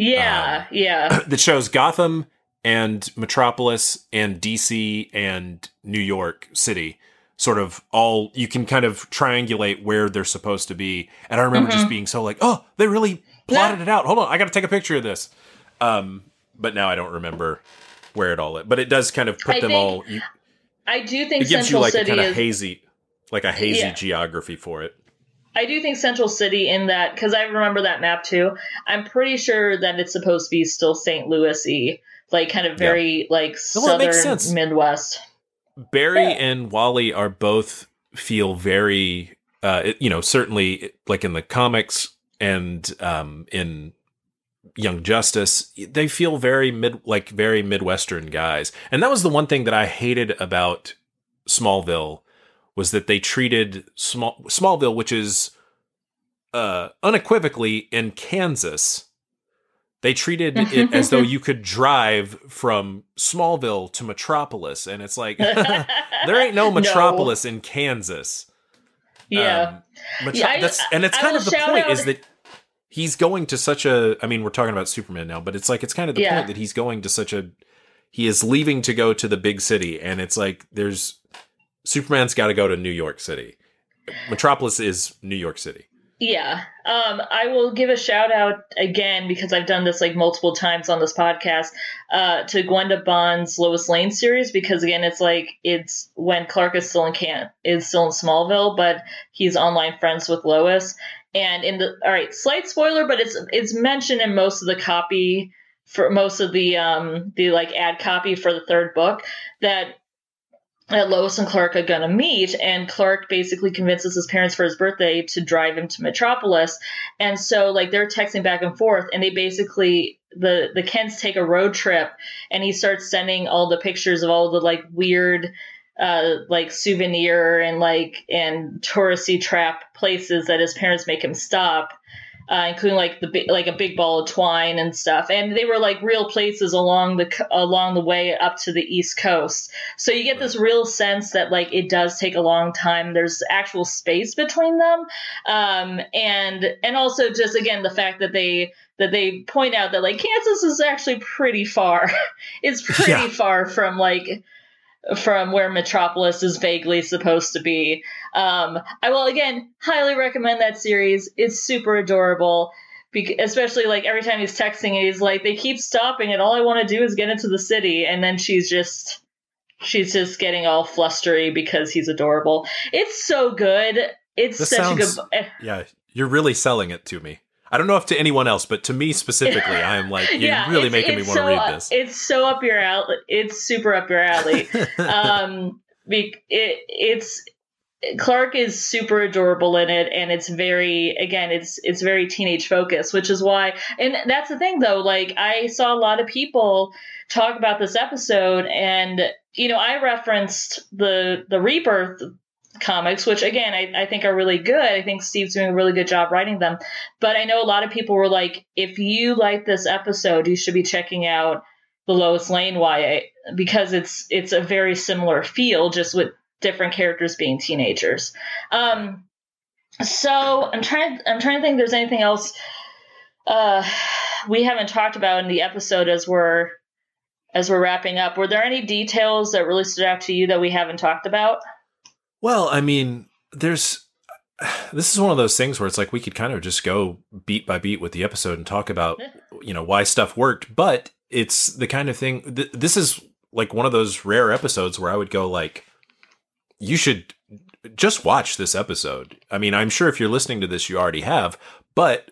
that shows Gotham and Metropolis and DC and New York City, sort of all, you can kind of triangulate where they're supposed to be. And I remember just being so like, oh, they really plotted it out. Hold on, I got to take a picture of this. But now I don't remember where it all is. But it does kind of put them all. I do think it gives Central you like City a kind of hazy geography for it. I do think Central City in that, because I remember that map too. I'm pretty sure that it's supposed to be still St. Louis-y. Like kind of very like southern Midwest. Barry and Wally are both feel very, certainly like in the comics and in Young Justice, they feel very very Midwestern guys. And that was the one thing that I hated about Smallville, was that they treated Smallville, which is unequivocally in Kansas. They treated it as though you could drive from Smallville to Metropolis. And it's like, there ain't no Metropolis in Kansas. Yeah. And it's kind of the point is that he's going to such a, I mean, we're talking about Superman now, but it's like, it's kind of the point that he's going to he is leaving to go to the big city. And it's like, Superman's got to go to New York City. Metropolis is New York City. Yeah. I will give a shout out again, because I've done this like multiple times on this podcast, to Gwenda Bond's Lois Lane series, because again, it's when Clark is still in Smallville, but he's online friends with Lois. And slight spoiler, but it's mentioned in most of the copy for most of the like ad copy for the third book that Lois and Clark are going to meet, and Clark basically convinces his parents for his birthday to drive him to Metropolis. And so like they're texting back and forth, and they basically, the Kents take a road trip, and he starts sending all the pictures of all the like weird like souvenir and touristy trap places that his parents make him stop. Including like a big ball of twine and stuff, and they were like real places along the way up to the East Coast. So you get this real sense that like it does take a long time. There's actual space between them, and also just again the fact that they point out that like Kansas is actually pretty far. It's pretty far from where Metropolis is vaguely supposed to be. I will again highly recommend that series. It's super adorable, especially like every time he's texting, he's like, they keep stopping, and all I want to do is get into the city. And then she's just getting all flustery because he's adorable. It's so good. it's This such sounds, a good. yeah, you're really selling it to me. I don't know if to anyone else, but to me specifically, I am like, you're really making me want to read this. It's so up your alley. It's super up your alley. It's Clark is super adorable in it, and it's very teenage focused, which is why. And that's the thing, though. Like, I saw a lot of people talk about this episode, and I referenced the Rebirth comics, which again I think are really good. I think Steve's doing a really good job writing them. But I know a lot of people were like, if you like this episode, you should be checking out the Lois Lane YA, because it's a very similar feel, just with different characters being teenagers. So I'm trying to think if there's anything else we haven't talked about in the episode as we're wrapping up. Were there any details that really stood out to you that we haven't talked about? Well, I mean, this is one of those things where it's like we could kind of just go beat by beat with the episode and talk about, why stuff worked. But it's the kind of thing, this is like one of those rare episodes where I would go like, you should just watch this episode. I mean, I'm sure if you're listening to this, you already have, but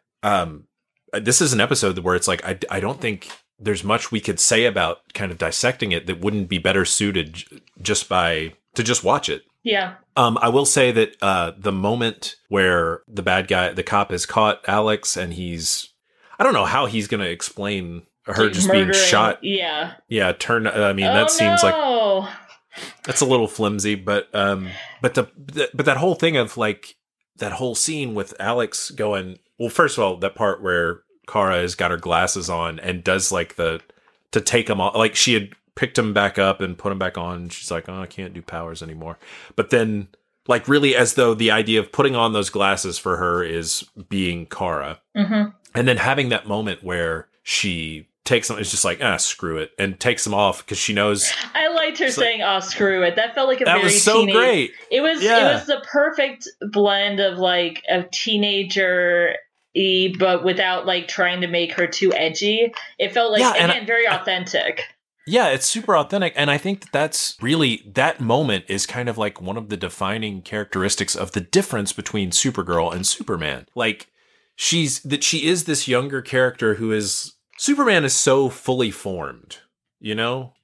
this is an episode where it's like, I don't think there's much we could say about kind of dissecting it that wouldn't be better suited to just watch it. Yeah. I will say that the moment where the cop has caught Alex and I don't know how he's going to explain her just being shot. Yeah. Yeah. That seems like that's a little flimsy, but that whole thing of like that whole scene with Alex going, well, first of all, that part where Kara has got her glasses on and does like to take them off, like she had picked him back up and put him back on. She's like, oh, I can't do powers anymore. But then, like, really as though the idea of putting on those glasses for her is being Kara. Mm-hmm. And then having that moment where she takes them, it's just like, screw it, and takes them off because she knows. I liked her saying, screw it. That felt like that very was so great. It was the perfect blend of like a teenager but without like trying to make her too edgy. It felt like, again, very authentic. Yeah, it's super authentic. And I think that's really, that moment is kind of like one of the defining characteristics of the difference between Supergirl and Superman. Like, she is this younger character who is, Superman is so fully formed, we know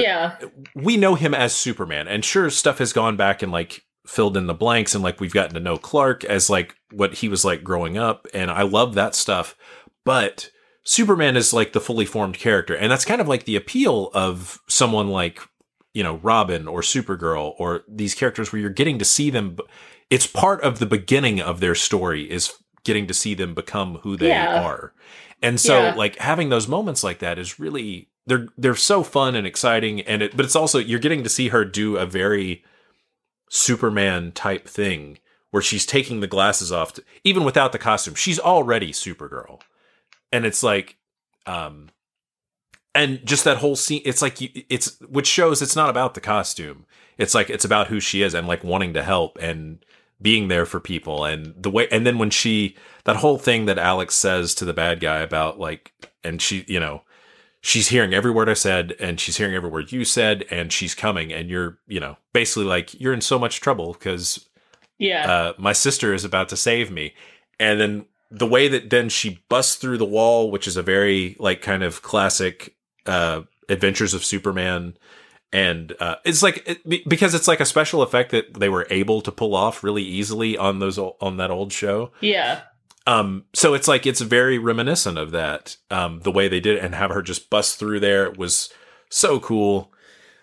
him as Superman. And sure, stuff has gone back and like filled in the blanks, and like we've gotten to know Clark as like what he was like growing up. And I love that stuff. But Superman is like the fully formed character. And that's kind of like the appeal of someone like, Robin or Supergirl or these characters where you're getting to see them. It's part of the beginning of their story is getting to see them become who they are. And so like having those moments like that is really, they're so fun and exciting. But it's also, you're getting to see her do a very Superman type thing where she's taking the glasses off, even without the costume. She's already Supergirl. And it's like, and just that whole scene, it's like, which shows it's not about the costume. It's like, it's about who she is and like wanting to help and being there for people. And the way, and then when that whole thing that Alex says to the bad guy about like, and she, she's hearing every word I said and she's hearing every word you said and she's coming and you're, basically like, you're in so much trouble because my sister is about to save me. And then the way that then she busts through the wall, which is a very like kind of classic Adventures of Superman. And it's like, because it's like a special effect that they were able to pull off really easily on that old show. Yeah. So it's like, it's very reminiscent of that, the way they did it, and have her just bust through there was so cool.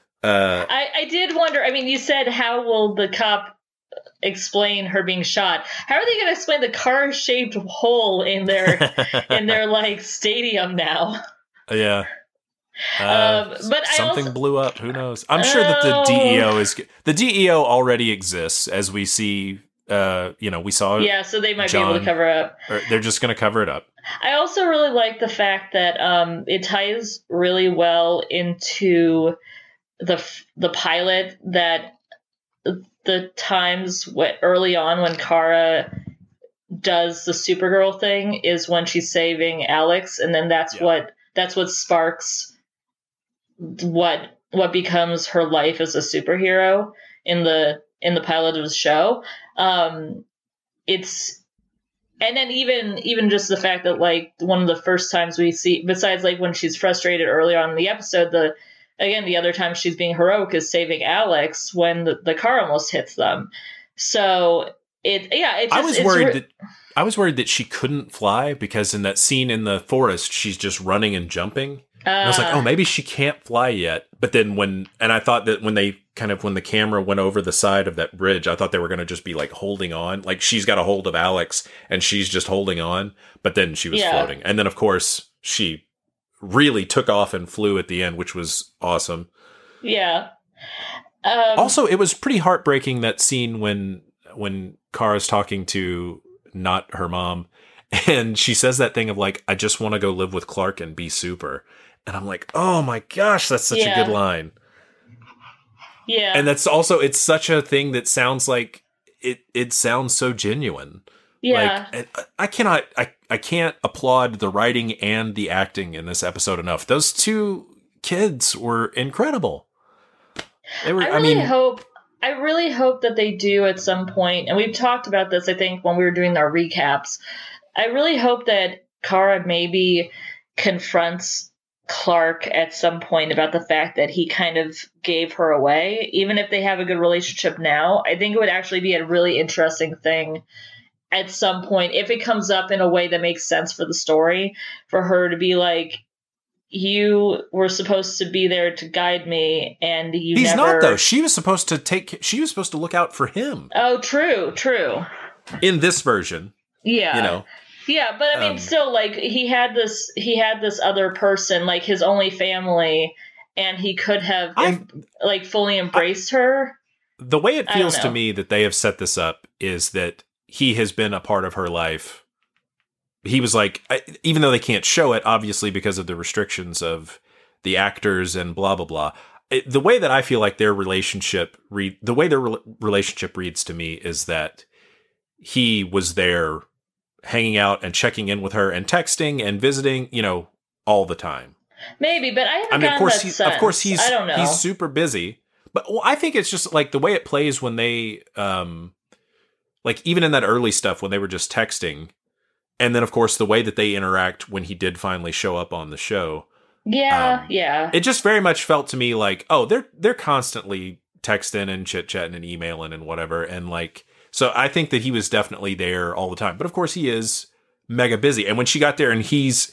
I did wonder, I mean, you said, how will the cop explain her being shot? How are they going to explain the car-shaped hole in their like stadium now? Yeah. But something blew up. Who knows? I'm sure that the DEO already exists, as we see. We saw. Yeah, so they might be able to cover it up. Or they're just going to cover it up. I also really like the fact that it ties really well into the pilot, that the times early on when Kara does the Supergirl thing is when she's saving Alex, and then that's what sparks what becomes her life as a superhero. in the pilot of the show. And then even just the fact that like one of the first times we see, besides like when she's frustrated early on in the episode, the other time she's being heroic is saving Alex when the car almost hits them. So I was worried that she couldn't fly, because in that scene in the forest, she's just running and jumping. And I was like, oh, maybe she can't fly yet. But then I thought that when the camera went over the side of that bridge, I thought they were going to just be like holding on. Like she's got a hold of Alex and she's just holding on. But then she was floating. And then, of course, she really took off and flew at the end, which was awesome. Yeah. Also, it was pretty heartbreaking, that scene when Kara's talking to not her mom, and she says that thing of like, I just want to go live with Clark and be super. And I'm like, oh my gosh, that's such a good line. Yeah. And that's also, it's such a thing that sounds like it sounds so genuine. Yeah. Like, I can't applaud the writing and the acting in this episode enough. Those two kids were incredible. They were, I really hope that they do at some point, and we've talked about this, I think, when we were doing our recaps. I really hope that Kara maybe confronts Clark at some point about the fact that he kind of gave her away. Even if they have a good relationship now, I think it would actually be a really interesting thing at some point, if it comes up in a way that makes sense for the story, for her to be like, you were supposed to be there to guide me, and He's not, though. She was supposed to look out for him. Oh, true. In this version. Yeah. You know. Yeah, but I mean, still, like, he had this other person, like his only family, and he could have fully embraced her. The way it feels to me that they have set this up is that he has been a part of her life. He was like, even though they can't show it, obviously, because of the restrictions of the actors and blah, blah, blah. The way that I feel like their relationship reads to me is that he was there hanging out and checking in with her and texting and visiting, all the time. Maybe, but I haven't gotten that sense. Of course, I don't know. He's super busy. But I think it's just like the way it plays when they, like even in that early stuff when they were just texting, and then of course the way that they interact when he did finally show up on the show. Yeah. It just very much felt to me like, oh, they're constantly texting and chit-chatting and emailing and whatever, and like, so I think that he was definitely there all the time. But of course he is mega busy. And when she got there and he's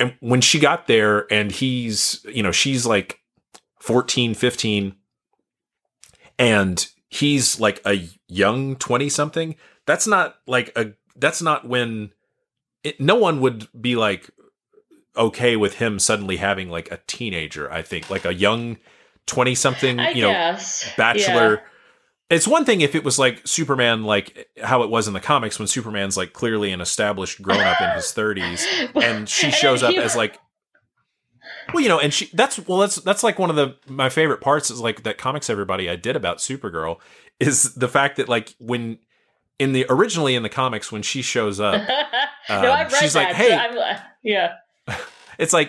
she's like 14, 15, and he's like a young 20 something. That's not when no one would be like okay with him suddenly having like a teenager, I think, like a young 20 something, bachelor. Yeah. It's one thing if it was like Superman, like how it was in the comics when Superman's like clearly an established grown up in his 30s, and she shows up as like, and that's like one of my favorite parts is like that Comics Everybody I did about Supergirl is the fact that like when originally in the comics when she shows up, I've read she's that, like, hey, so yeah, it's like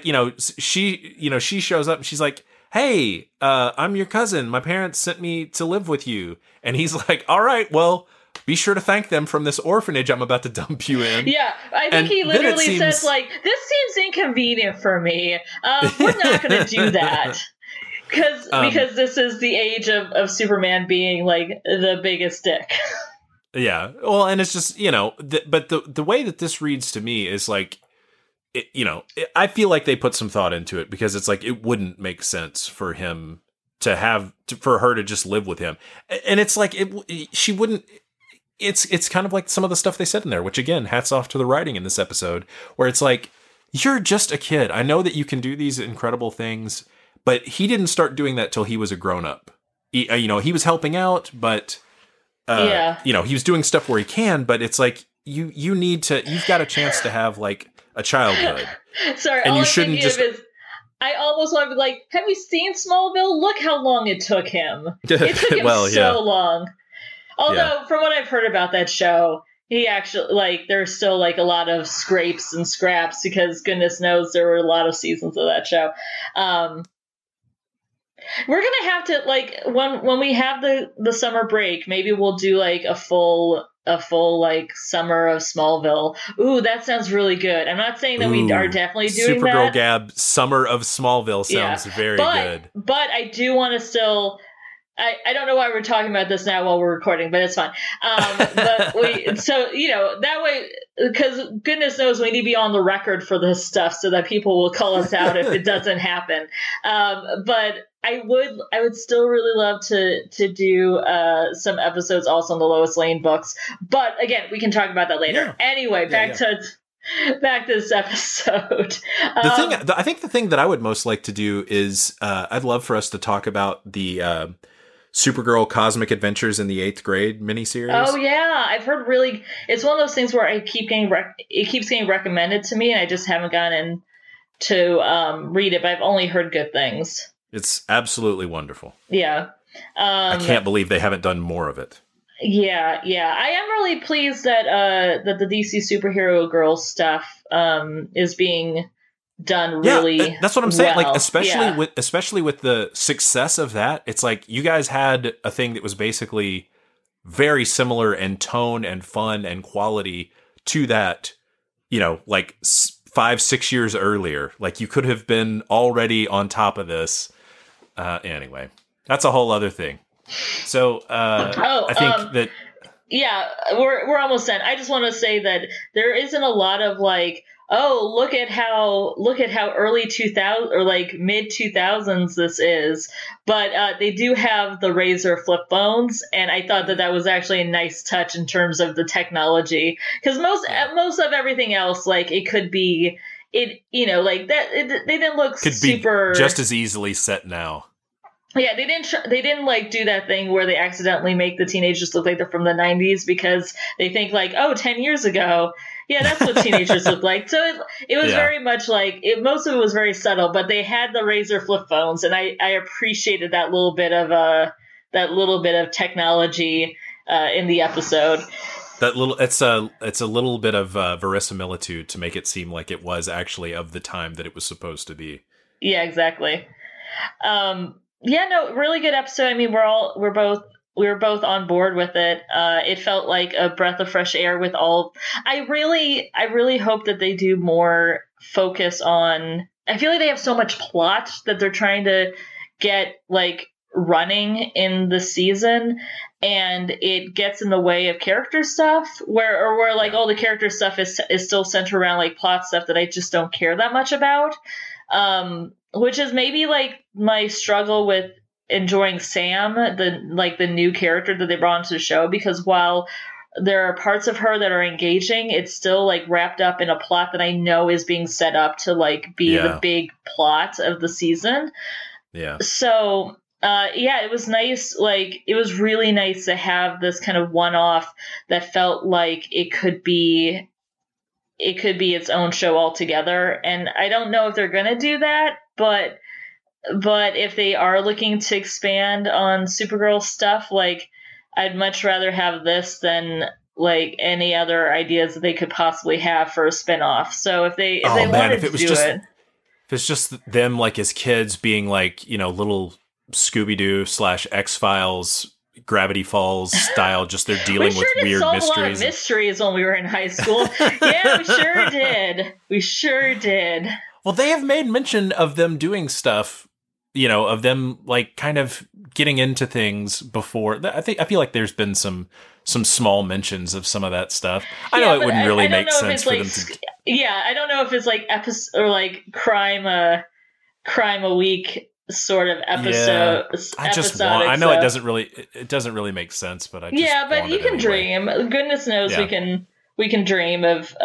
she shows up and she's like, hey, I'm your cousin. My parents sent me to live with you. And he's like, all right, well, be sure to thank them from this orphanage I'm about to dump you in. Yeah, I think he literally says, like, this seems inconvenient for me. We're not going to do that. Because this is the age of Superman being, like, the biggest dick. Yeah, well, and it's just, but the way that this reads to me is like, I feel like they put some thought into it because it's like it wouldn't make sense for him for her to just live with him, and it's like she wouldn't. It's kind of like some of the stuff they said in there, which again, hats off to the writing in this episode, where it's like you're just a kid. I know that you can do these incredible things, but he didn't start doing that till he was a grown up. He was helping out, but he was doing stuff where he can. But it's like you've got a chance to have like a childhood. Sorry, and all you shouldn't just. I almost want to be like, have you seen Smallville? Look how long it took him. It took him long. Although, from what I've heard about that show, he actually, like, there's still, like, a lot of scrapes and scraps because goodness knows there were a lot of seasons of that show. We're gonna have to like when we have the summer break, maybe we'll do like a full like summer of Smallville. Ooh, that sounds really good. I'm not saying that we are definitely doing Supergirl that. Gab Summer of Smallville sounds very good. But I do want to still. I don't know why we're talking about this now while we're recording, but it's fine. But so that way, because goodness knows we need to be on the record for this stuff so that people will call us out if it doesn't happen. But I would still really love to do some episodes also on the Lois Lane books. But again, we can talk about that later. Yeah. Anyway, back to this episode. I think the thing that I would most like to do is I'd love for us to talk about the Supergirl Cosmic Adventures in the 8th Grade miniseries. Oh yeah, I've heard it's one of those things where it keeps getting recommended to me, and I just haven't gotten to read it. But I've only heard good things. It's absolutely wonderful. Yeah, I can't believe they haven't done more of it. Yeah. I am really pleased that that the DC Superhero Girl stuff is being done really that's what I'm saying. Well. Like especially with the success of that, it's like you guys had a thing that was basically very similar in tone and fun and quality to that, like 5-6 years earlier. Like you could have been already on top of this. Anyway, that's a whole other thing. So I think that we're almost done. I just want to say that there isn't a lot of like, oh, look at how early 2000 or like mid 2000s this is, but they do have the razor flip phones, and I thought that was actually a nice touch in terms of the technology, because most of everything else, like it could be like that they didn't look super be just as easily set now. Yeah, they didn't like do that thing where they accidentally make the teenagers look like they're from the 90s because they think like, 10 years ago. Yeah, that's what teenagers look like. So it was very much like most of it was very subtle, but they had the razor flip phones, and I appreciated that little bit of technology in the episode. It's a little bit of verisimilitude to make it seem like it was actually of the time that it was supposed to be. Yeah, exactly. Yeah, no, really good episode. I mean, we were both on board with it. It felt like a breath of fresh air with all. I really hope that they do more focus on. I feel like they have so much plot that they're trying to get like running in the season, and it gets in the way of character stuff. Where like all the character stuff is still centered around like plot stuff that I just don't care that much about. Which is maybe like my struggle with enjoying Sam, the new character that they brought into the show, because while there are parts of her that are engaging, it's still like wrapped up in a plot that I know is being set up to like be the big plot of the season. Yeah. So, it was nice. Like, it was really nice to have this kind of one-off that felt like it could be its own show altogether. And I don't know if they're going to do that, but if they are looking to expand on Supergirl stuff, like I'd much rather have this than like any other ideas that they could possibly have for a spinoff. So if they wanted to do it. If it's just them like as kids being like, little Scooby-Doo / X-Files Gravity Falls style, just they're dealing with weird mysteries. We sure did solve a lot of mysteries when we were in high school. Yeah, we sure did. Well, they have made mention of them doing stuff, of them like kind of getting into things before. I feel like there's been some small mentions of some of that stuff. I know it wouldn't really make sense for them to. Yeah, I don't know if it's like episode or like crime a week sort of episode. Yeah, I know it doesn't really make sense, but I just but you can dream. Goodness knows we can dream of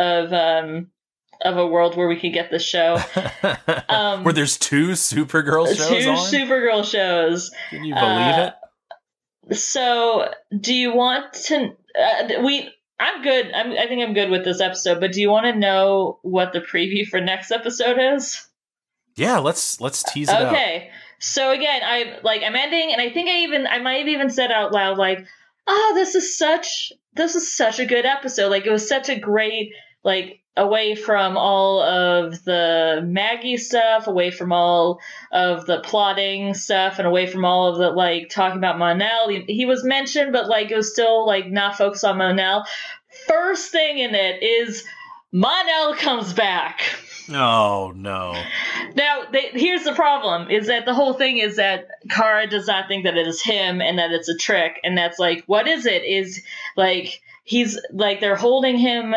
a world where we could get this show. Where there's 2 Supergirl shows on? 2 Supergirl shows. Can you believe it? So, do you want to... I'm good. I think I'm good with this episode, but do you want to know what the preview for next episode is? Yeah, let's tease it out. Okay. So again, I'm ending, and I think I might have even said out loud, like, oh, this is such a good episode. Like, it was such a great like away from all of the Maggie stuff, away from all of the plotting stuff, and away from all of the like talking about Mon-El. He was mentioned, but like it was still like not focused on Mon-El. First thing in it is Mon-El comes back. Oh no. Now, here's the problem, is that the whole thing is that Kara does not think that it is him and that it's a trick. And that's like, what is it? Is like, he's like, they're holding him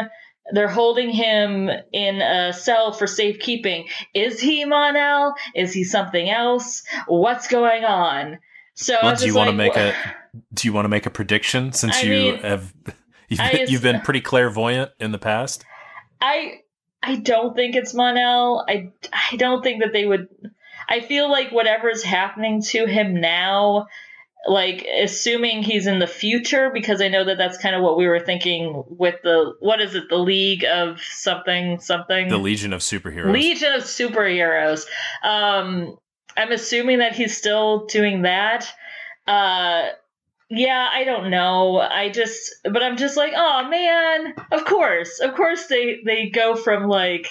in a cell for safekeeping. Is he Mon-El? Is he something else? What's going on? So well, do you want to make a prediction since you've been pretty clairvoyant in the past? I don't think it's Mon-El. I don't think that they would. I feel like whatever's happening to him now, like assuming he's in the future, because I know that that's kind of what we were thinking with the League of something. The Legion of Superheroes. Legion of Superheroes. I'm assuming that he's still doing that. Yeah, I don't know. But I'm just like, oh man, of course they go from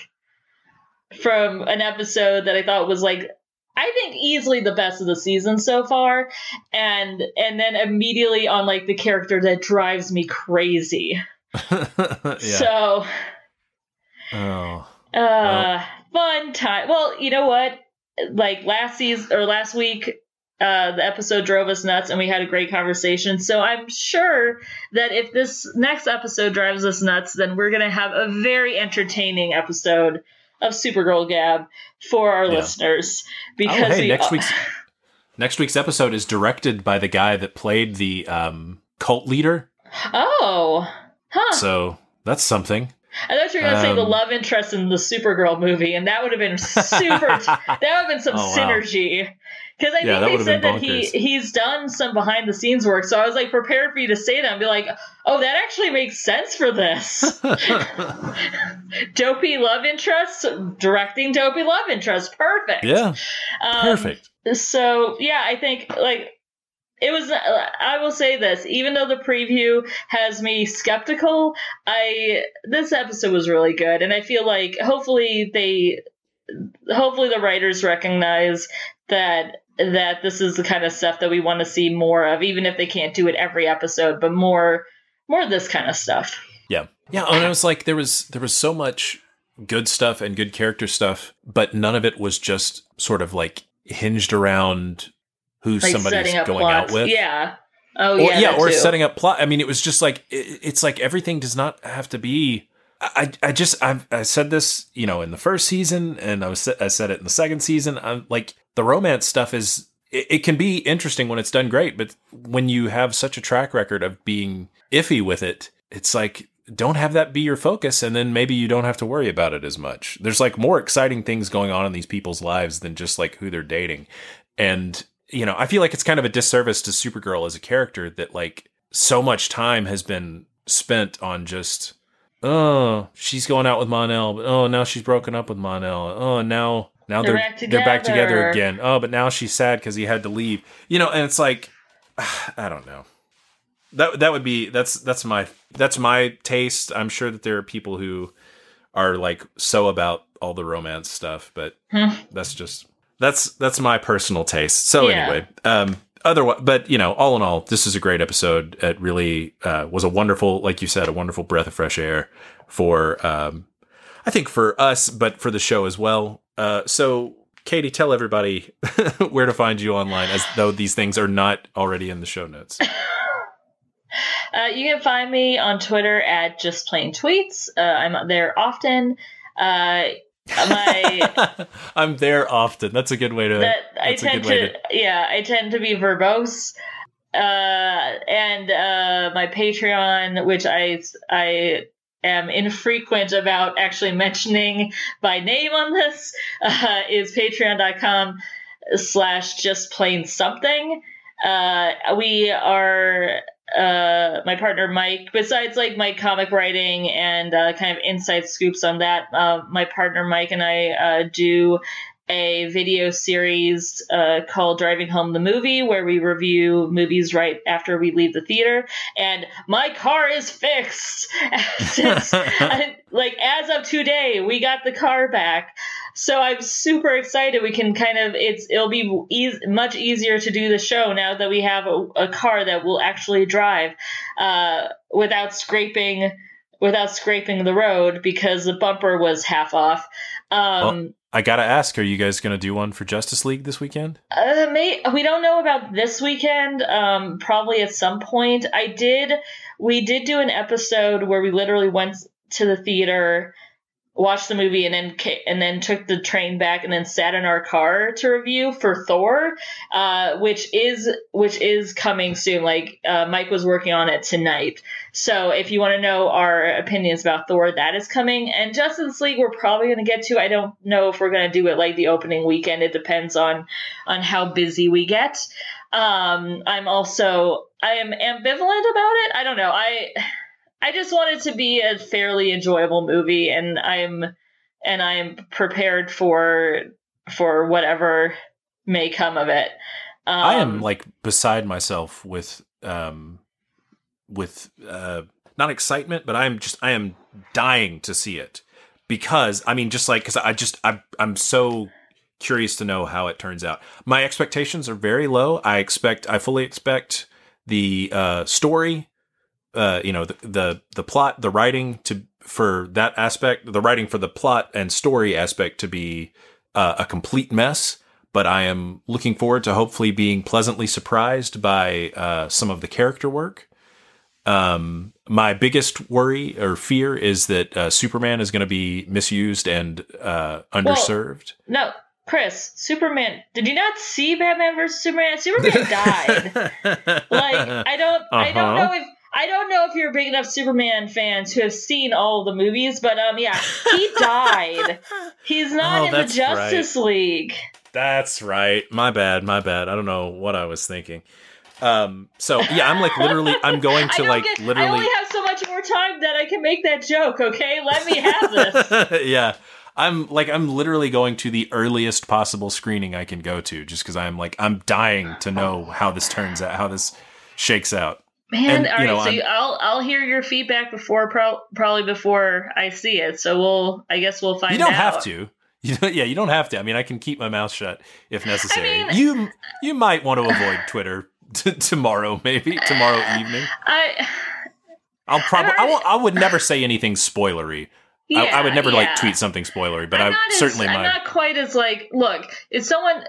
an episode that I thought was like, I think easily the best of the season so far, and then immediately on like the character that drives me crazy. Yeah. So, fun time. Well, you know what? Like last week. The episode drove us nuts and we had a great conversation. So I'm sure that if this next episode drives us nuts, then we're going to have a very entertaining episode of Supergirl Gab for our listeners. Because next week's episode is directed by the guy that played the cult leader. Oh, huh. So that's something. I thought you were going to say the love interest in the Supergirl movie, and that would have been that would have been some synergy. Because I think they said that he's done some behind the scenes work, so I was like prepared for you to say that and be like, oh, that actually makes sense for this. Dopey love interest, directing dopey love interest. Perfect. Yeah. Perfect. So yeah, I think like it was, I will say this, even though the preview has me skeptical, this episode was really good. And I feel like hopefully the writers recognize that this is the kind of stuff that we want to see more of, even if they can't do it every episode, but more of this kind of stuff. Yeah. Yeah. And it was like, there was so much good stuff and good character stuff, but none of it was just sort of like hinged around who like somebody's going plots. Out with. Yeah. Oh, yeah. Or setting up plot. I mean, it was just like, it's like everything does not have to be. I said this, in the first season, and I said it in the second season. I'm like, the romance stuff it can be interesting when it's done great, but when you have such a track record of being iffy with it, it's like, don't have that be your focus, and then maybe you don't have to worry about it as much. There's like more exciting things going on in these people's lives than just like who they're dating. And I feel like it's kind of a disservice to Supergirl as a character that like so much time has been spent on just, oh, she's going out with Mon-El, but oh, now she's broken up with Mon-El. Oh, now they're back together again. Oh, but now she's sad because he had to leave. And it's like, I don't know. That's my taste. I'm sure that there are people who are like so about all the romance stuff, but that's my personal taste. So anyway, otherwise, but all in all, this is a great episode. It really was a wonderful, like you said, a wonderful breath of fresh air for, I think for us, but for the show as well. So Katie, tell everybody where to find you online, as though these things are not already in the show notes. You can find me on Twitter at Just Plain Tweets. I'm there often. I'm there often. That's a good way to. I tend to be verbose. And my Patreon, which I am infrequent about actually mentioning by name on this, is patreon.com/justplainsomething. We are, my partner Mike, besides like my comic writing and kind of inside scoops on that, my partner Mike and I do a video series called Driving Home the Movie, where we review movies right after we leave the theater. And my car is fixed. Since, like, as of today, we got the car back. So I'm super excited. We can it'll be much easier to do the show now that we have a car that will actually drive without scraping the road, because the bumper was half off. Well, I gotta ask, are you guys gonna do one for Justice League this weekend? We don't know about this weekend. Probably at some point. We did do an episode where we literally went to the theater, watched the movie, and then took the train back, and then sat in our car to review for Thor, which is coming soon. Like, Mike was working on it tonight. So if you want to know our opinions about Thor, that is coming. And Justice League, we're probably going to get to. I don't know if we're going to do it like the opening weekend. It depends on how busy we get. I am ambivalent about it. I don't know. I just want it to be a fairly enjoyable movie, and I'm prepared for whatever may come of it. I am like beside myself with not excitement, but I am dying to see it, because I'm so curious to know how it turns out. My expectations are very low. I fully expect the story, the plot, the writing for that aspect, the writing for the plot and story aspect to be a complete mess. But I am looking forward to hopefully being pleasantly surprised by some of the character work. My biggest worry or fear is that Superman is going to be misused and underserved. Well, no, Chris, Superman. Did you not see Batman vs Superman? Superman died. I don't know if you're big enough Superman fans who have seen all of the movies, but he died. He's not in the Justice League. That's right. My bad. I don't know what I was thinking. So yeah, I'm like literally, I'm going to literally. I only have so much more time that I can make that joke. Okay, let me have this. Yeah, I'm literally going to the earliest possible screening I can go to, just because I'm dying to know how this turns out, how this shakes out. Man, all right. So I'll hear your feedback probably before I see it. So I guess we'll find out. You don't have to. You don't have to. I mean, I can keep my mouth shut if necessary. I mean, you might want to avoid Twitter tomorrow evening. I would never say anything spoilery. Yeah, I would never tweet something spoilery, but I'm not quite as look, if someone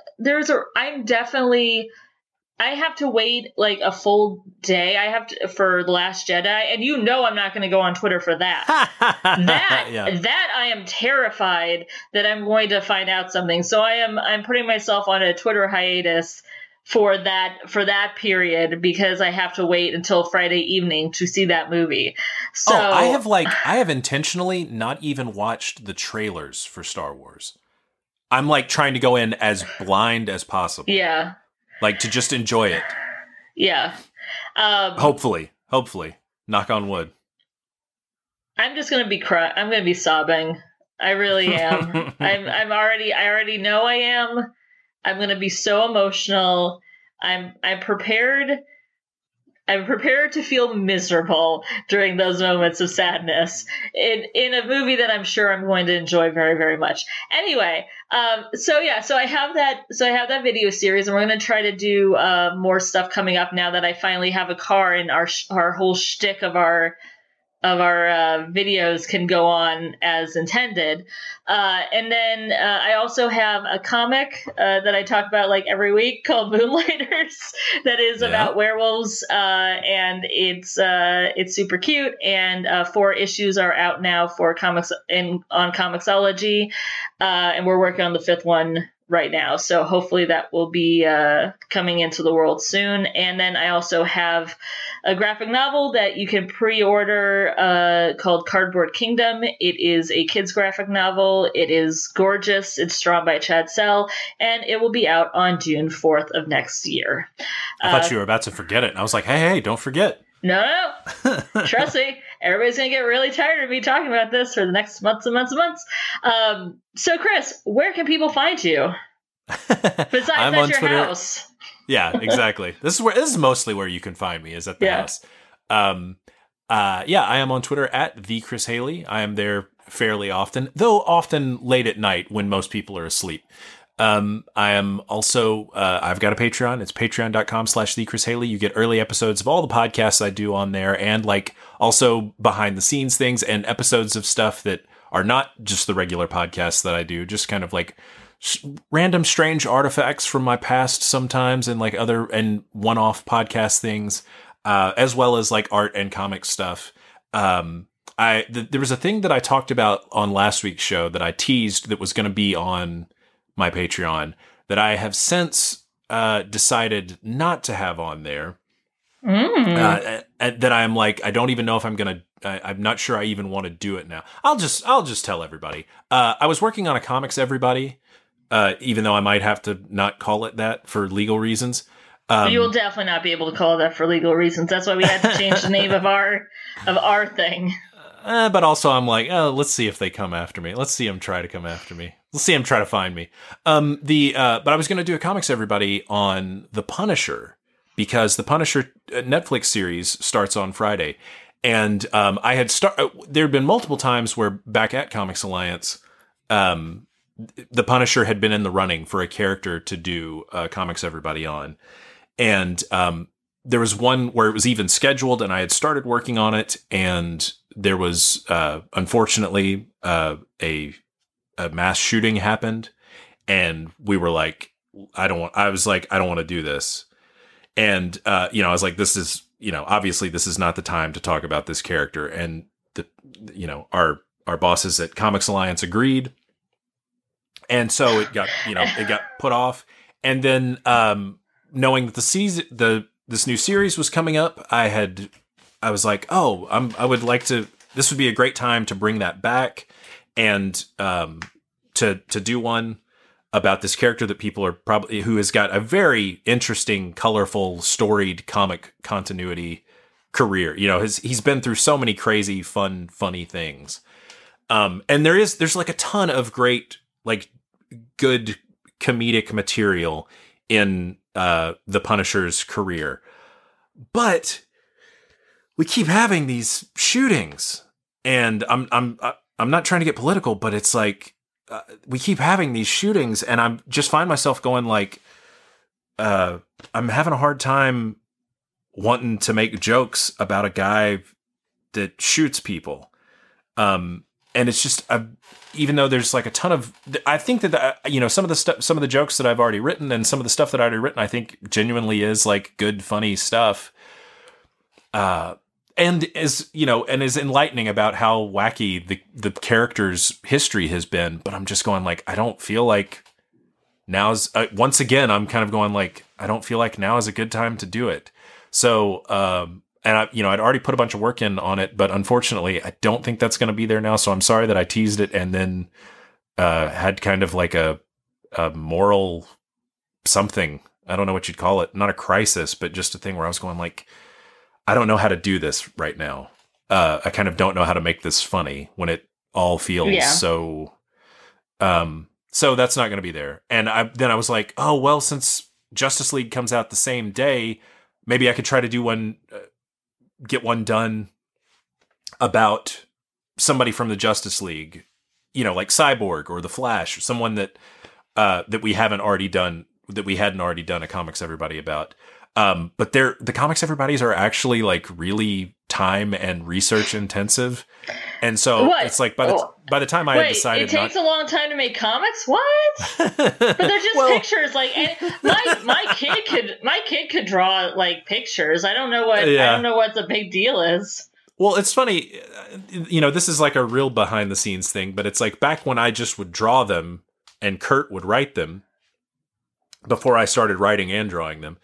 I have to wait like a full day. For The Last Jedi, and I'm not going to go on Twitter for that. That I am terrified that I'm going to find out something. So I'm putting myself on a Twitter hiatus for that period, because I have to wait until Friday evening to see that movie. So I have intentionally not even watched the trailers for Star Wars. I'm trying to go in as blind as possible. Yeah. To just enjoy it. Yeah. Hopefully. Knock on wood. I'm just going to be I'm going to be sobbing. I really am. I already know I am. I'm going to be so emotional. I'm prepared. I'm prepared to feel miserable during those moments of sadness in a movie that I'm sure I'm going to enjoy very, very much. Anyway, so I have that video series, and we're going to try to do more stuff coming up now that I finally have a car, and our whole shtick of our videos can go on as intended. And then I also have a comic that I talk about every week called Moonlighters that is about werewolves, and it's super cute, and 4 issues are out now for comics on Comixology, and we're working on the 5th one right now, so hopefully that will be coming into the world soon. And then I also have a graphic novel that you can pre-order called Cardboard Kingdom. It is a kids graphic novel. It is gorgeous. It's drawn by Chad Sell, and it will be out on June 4th of next year. I thought you were about to forget it. I was like, hey, don't forget. No. Trust me, everybody's going to get really tired of me talking about this for the next months and months and months. So, Chris, where can people find you? Besides I'm at on your Twitter. house. Yeah, exactly. This is mostly where you can find me, is at the house. I am on Twitter at the Chris Haley. I am there fairly often, though often late at night when most people are asleep. I am also, I've got a Patreon. It's patreon.com/thechrishaley. You get early episodes of all the podcasts I do on there, and like also behind the scenes things and episodes of stuff that are not just the regular podcasts that I do, just kind of like random strange artifacts from my past sometimes, and like other and one-off podcast things, as well as like art and comic stuff. There was a thing that I talked about on last week's show that I teased that was going to be on my Patreon that I have since decided not to have on there. That I'm like, I don't even know if I'm going to, I'm not sure I even want to do it now. I'll just tell everybody. I was working on a Comics Everybody, even though I might have to not call it that for legal reasons. You will definitely not be able to call it that for legal reasons. That's why we had to change the name of our thing. But also I'm like, oh, let's see if they come after me. Let's see them try to come after me. Let's see them try to find me. But I was going to do a Comics Everybody on The Punisher, because the Punisher Netflix series starts on Friday. And I had there had been multiple times where back at Comics Alliance, the Punisher had been in the running for a character to do Comics Everybody on. And there was one where it was even scheduled, and I had started working on it, and there was unfortunately a mass shooting happened, and we were like, I don't want to do this. And I was like, this is, obviously this is not the time to talk about this character. And our bosses at Comics Alliance agreed. And so it got put off. And then knowing that this new series was coming up, I was like, I would like to, this would be a great time to bring that back and to do one about this character that people are who has got a very interesting, colorful, storied comic continuity career. He's been through so many crazy, funny things. And there's like a ton of great, like good comedic material in the Punisher's career. But we keep having these shootings, and I'm not trying to get political, but it's like we keep having these shootings, and I'm just find myself going like, I'm having a hard time wanting to make jokes about a guy that shoots people. And it's just, even though there's like a ton of, I think that, some of the jokes that I've already written and some of the stuff that I've already written, I think genuinely is like good, funny stuff. And is enlightening about how wacky the character's history has been. But I'm just going like, I don't feel like now's, once again, I'm kind of going like, I don't feel like now is a good time to do it. So, and I'd already put a bunch of work in on it, but unfortunately, I don't think that's going to be there now. So I'm sorry that I teased it and then had kind of like a moral something. I don't know what you'd call it. Not a crisis, but just a thing where I was going like, I don't know how to do this right now. I kind of don't know how to make this funny when it all feels so. So that's not going to be there. And I was like, oh well, since Justice League comes out the same day, maybe I could try to do one. Get one done about somebody from the Justice League, like Cyborg or the Flash, or someone that we hadn't already done a Comics Everybody about. But the Comics Everybody's are actually like really time and research intensive. And so it's like by the time I had decided, it takes a long time to make comics. What? But they're just pictures. Like my kid could draw like pictures. I don't know what the big deal is. Well, it's funny, this is like a real behind the scenes thing, but it's like back when I just would draw them and Kurt would write them before I started writing and drawing them.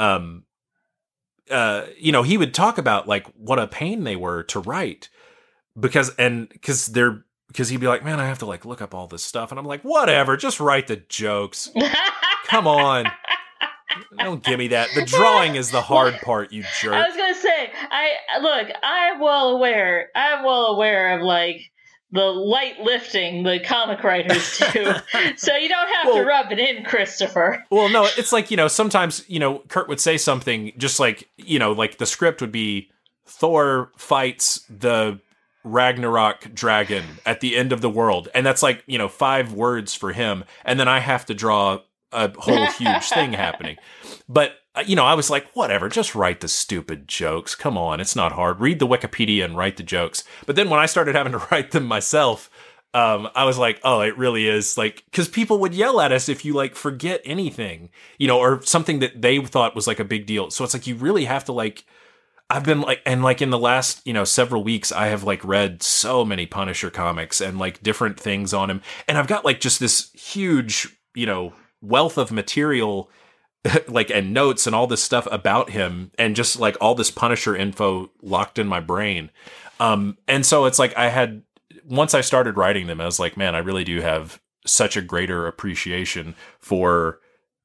He would talk about like what a pain they were to write. Because he'd be like, man, I have to like look up all this stuff. And I'm like, whatever, just write the jokes. Come on. Don't give me that. The drawing is the hard part, you jerk. I was going to say, I'm well aware of like the light lifting the comic writers do. So you don't have to rub it in, Christopher. Well, no, it's like, sometimes, Kurt would say something just like, like the script would be Thor fights the Ragnarok dragon at the end of the world. And that's like, 5 words for him. And then I have to draw a whole huge thing happening. But, I was like, whatever, just write the stupid jokes. Come on, it's not hard. Read the Wikipedia and write the jokes. But then when I started having to write them myself, I was like, oh, it really is like, because people would yell at us if you like forget anything, or something that they thought was like a big deal. So it's like, you really have to like, I've been like, and like in the last, several weeks, I have like read so many Punisher comics and like different things on him. And I've got like just this huge, wealth of material, like, and notes and all this stuff about him, and just like all this Punisher info locked in my brain. And so it's like once I started writing them, I was like, man, I really do have such a greater appreciation for,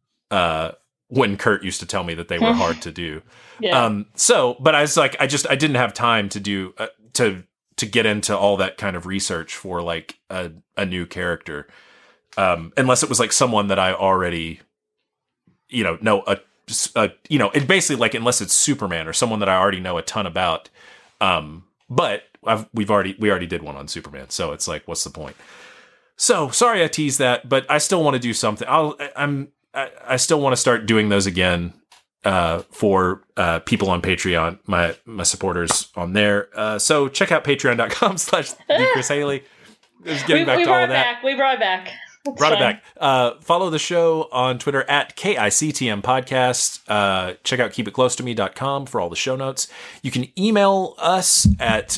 when Kurt used to tell me that they were hard to do. Yeah. But I was like, I didn't have time to do, to get into all that kind of research for like a new character. Unless it was like someone that I already, know, it basically like, unless it's Superman or someone that I already know a ton about. But we already did one on Superman. So it's like, what's the point? So sorry I teased that, but I still want to do something. I still want to start doing those again, for people on Patreon, my supporters on there. So check out patreon.com/TheChrisHaley. Getting back to all of that. We brought it back. Brought it back. Follow the show on Twitter at KICTM Podcast. Check out keepitclosetome.com for all the show notes. You can email us at,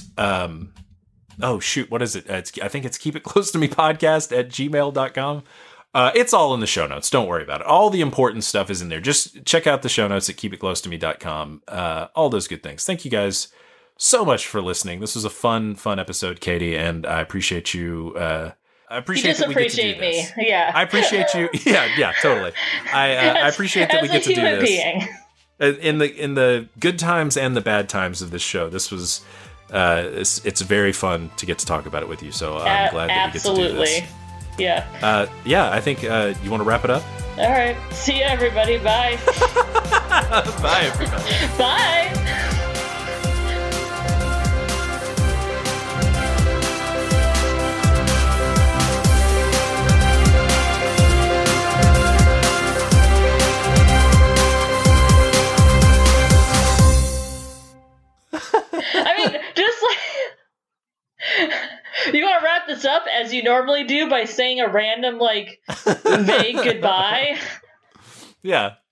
what is it? I think it's keepitclosetomepodcast@gmail.com. It's all in the show notes. Don't worry about it. All the important stuff is in there. Just check out the show notes at keepitclosetome.com. All those good things. Thank you guys so much for listening. This was a fun episode, Katie, and I appreciate you. I appreciate that we get to do this. Yeah. I appreciate you. Yeah, totally. I appreciate that we get to do this. Being. In the good times and the bad times of this show, this was it's very fun to get to talk about it with you. So I'm glad that we get to do this. Yeah. I think you want to wrap it up? All right. See you, everybody. Bye. Bye, everybody. Bye. I mean, just like, you want to wrap this up as you normally do by saying a random, like, vague goodbye? Yeah.